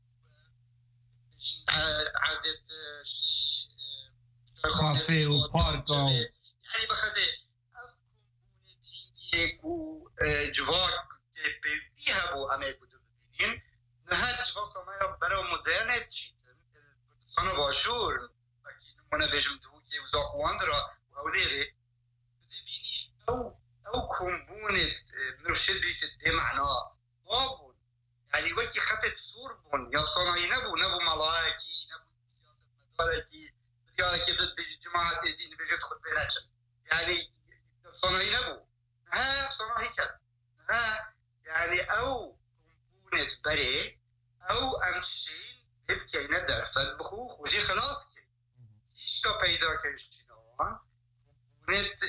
عادة شي كافيه وبارك يعني بخدي اف كومبونت هيكو جواك فيها بو امريكا دوبين نهاد جواك ما برا مدرن تشيتن الكردستان باشور اكيد منا بيجم دوكي وزاخواندرا وهوليري دبيني او كومبونت مرشد بيت معناه بابون يعني وكي خطت صوربون يا صناعي نبو ملاكي نبو سياسه مداركي ريالك بالجماعه الدين بيجي تدخل بيناتهم يعني صناعي نبو ها صناعي كده ها يعني او كومبونت بري او امشين يبكي ندر فالبخوخ وجي خلاص كي ايش كا پیدا كرشتينوان كومبونت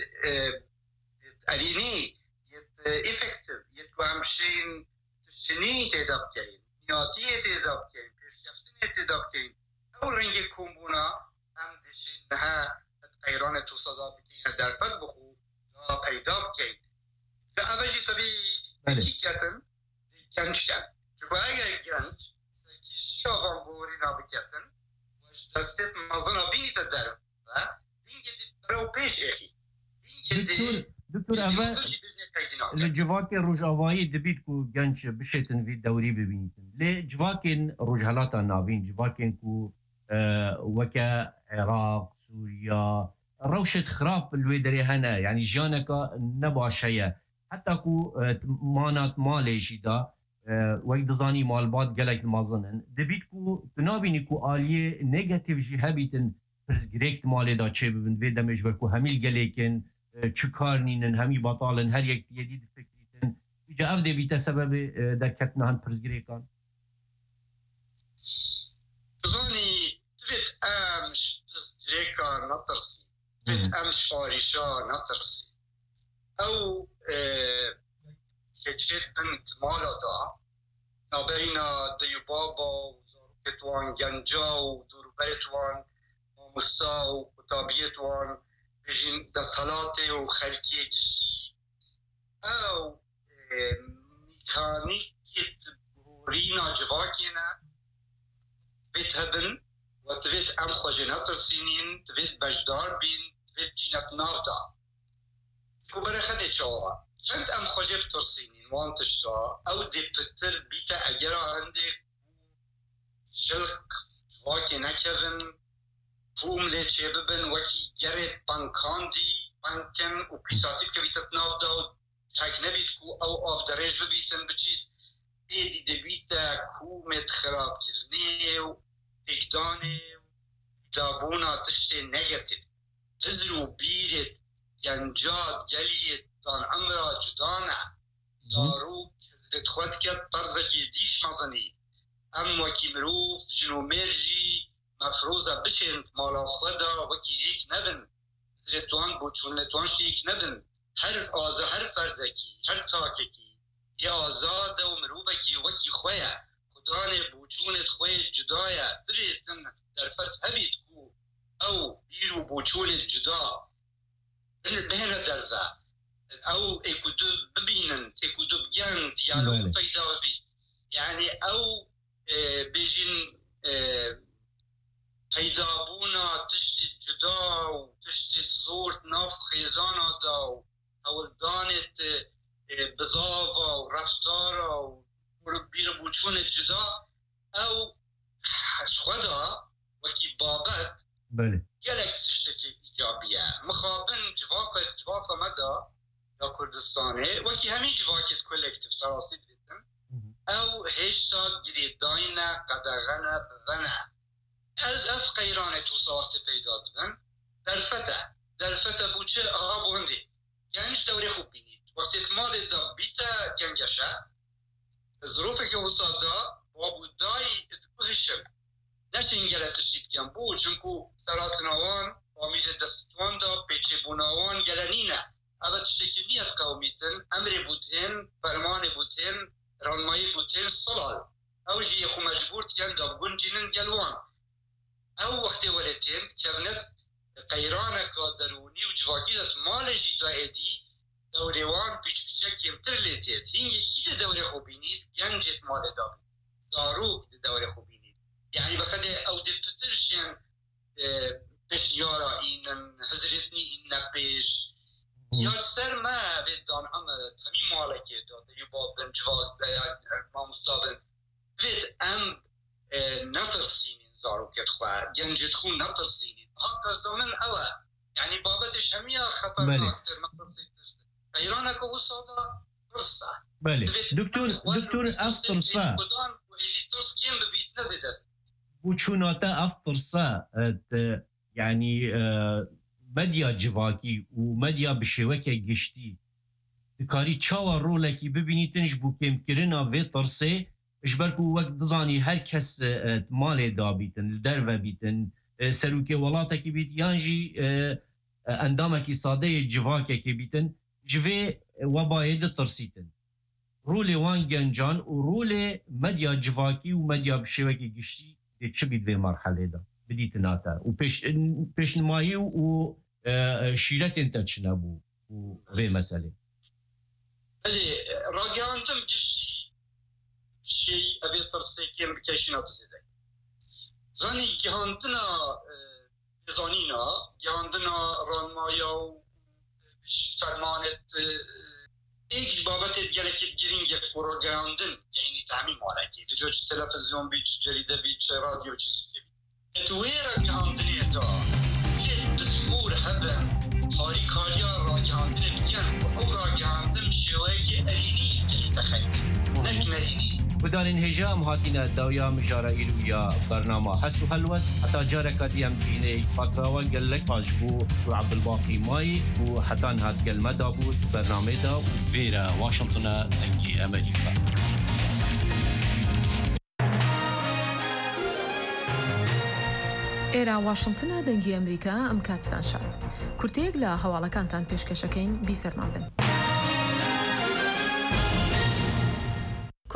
اريني يت افكتيف يت امشين تشتيني تداب كين نياتي تداب كين بيرشفتني تداب كين او رنج كومبونا ام دشينها تقيران تو صدا بكين در فالبخوخ دا پیدا كين أبجي تبي كاتن كانشان شبايا كانش كيشيا فانبورينا بكاتن واش تستيت مظنة بيني تدرب بين جدي برو بيش أخي دكتور أبا لجواكي روجاوایی دبیت کو گنج بشتن وی دوری ببینیتن لی جواکین روجهلاتا نابین جواکین کو وكا عراق سوريا روشة خراب الويدري هنا يعني جانكا نبا شيء حتى كو مانات مالي جدا ويدضاني مالبات قالك المظنن دبيت كو تنابيني كو آلية نيجاتيف جي هبيتن برزجريكت مالي دا چه ببن ويدا مجبر كو هميل قاليكن چكارنينن همي بطالن هر يك يديد فكريتن إجا أفدي بيتا سبب دكتنا هن برزجريكان تظني تريد أمش برزجريكا نطرسي تريد أمش فارشا نطرسي أو كجيت بنت مالا دا نبينا ديوبابا وزاركتوان جنجا ودوربرتوان ومسا وكتابيتوان بجين دا صلاتي وخلقية جشتي أو ميكانيكية بورينا جواكينا بيتهبن وتبيت أم خوجينات السنين تبيت بجدار بين تبيت جينات نافدا كبرة خدت شوها كنت أم خوجي بترسينين وانتشتا أو دي بتر بيتا أجرا عندك شلق جواكي نكذن فوم ليتشي ببن وكي جريت بانكاندي بانكن وبيساتيك كبيتت نافدا تاك نبيتكو أو أوف دريج ببيتن بجيت ايدي دبيتا كومت خراب كرنيو اقداني دابونا تشتي نيجاتيف ازرو بيرت ينجاد جليت دان عمرا جدانا دارو كزرت خود كت طرزكي ديش مزني ام وكي مروف جنو ميرجي مفروضة بشنت مالا خدا وكي هيك نبن زرتوان بوچونتوان شيك نبن هر آزا هر فردكي هر تاككي يا آزاد ومروبكي وكي خويا خداني بوچونت خويا جدايا دريتن درفت هبيت كو او بيرو بوچونت جدا بهنا درفا او اكودو ببينن اكودو بجان ديالوج بيدا بي يعني او بيجين بيدابونا تشتي جدا وتشتي زورت ناف خيزانا دا او دانت بزافا ورفتارا وربينا بوچون الجدا او خدا وكي بابت يلك تشتكي إيجابية مخابن جواقة مدى يا كردستاني وكي همي جواقة كولكتيف تراصيد بيتن او هشتا جريداينا قدغنا بغنا از اف قيرانة وصارت بيداد بن درفتا بوچه اغاب هندي يعني مش دوري خوب بينيد وقت مال الدب بيتا جنجشا ظروفك وصادا وابو داي ادقوهشم نشنگلت تشتید کن بو چونکو سراتناوان فامیل دستوان دا پیچه بوناوان گلنینه اوه تشتکی نیت قومیتن امر بوتین فرمان بوتین رانمایی بوتین صلال او جی خو مجبور کن دا بگون جنن گلوان او وقت ولتین کبنت قیرانه که درونی و جواکیدت مال جی دا ایدی دوریوان پیچ کمتر لیتید هنگی کی دوره خوبینید گنجت مال دابید داروک دوره خوبینید يعني بخده او دي بترشين بش يارا إنن حضرتني إنن بش يار سر ما بدان عمد همي مالكي داده يباب بن جواد ما مصابن بيت ام نترسينين زارو كت خواه جنجت خون نترسينين حق ازدامن اوه يعني بابتش همية خطرناكتر نترسيتش ايرانك وصادا فرصة دكتور أفطرصة ترسكين ببيت نزدت وچوناتا أفطرصة يعني مديا جواكي ومديا بشوكة جشتي تكاري تشاور رولكي ببينيتنش بو كم كرنا في طرسة اجبركو وقت بزاني هر كس مالي دا بيتن درفة بيتن سروكي ولاتكي بيت يانجي اندامكي صادية جواكي بيتن جوي وبايد طرسيتن رولي وان جنجان ورولي مديا جواكي ومديا بشوكة جشتي تشبيت في مرحلة دا بديت ناتا وبيش نمايي وشيرات انت تشنبو في مسألة اللي راجعندم جشتي شيء أبي ترسيكي مكيشنا بزيدك زاني جهاندنا زانينا جهاندنا رانمايا و فرمانت ایک بابت جلکت گرینگ برو جهاندن یعنی تعمیم مالکی لجوج تلفزیون بیچ جریده بیچ رادیو چیزی که تویرا جهاندنی تا که دستور هبن هاری کاریا را جهاندن بگن و او را جهاندن شوی ارینی که تخیل نکنرینی بدارين هجام هاتينا الدويا مجارائيل ويا برنامج حسو هلوس حتى جارك ديام ديني فاتراول قال لك عجبو وعبد الباقي ماي وحتى هات قال ما دابوت برنامج دا وفيرا واشنطن انجي امريكا ئێرا واشنگتنە دەنگی ئەمریکا ئەم کاتتان شاد کورتەیەک لە هەواڵەکانتان پێشکەشەکەین بیسەرمان بن.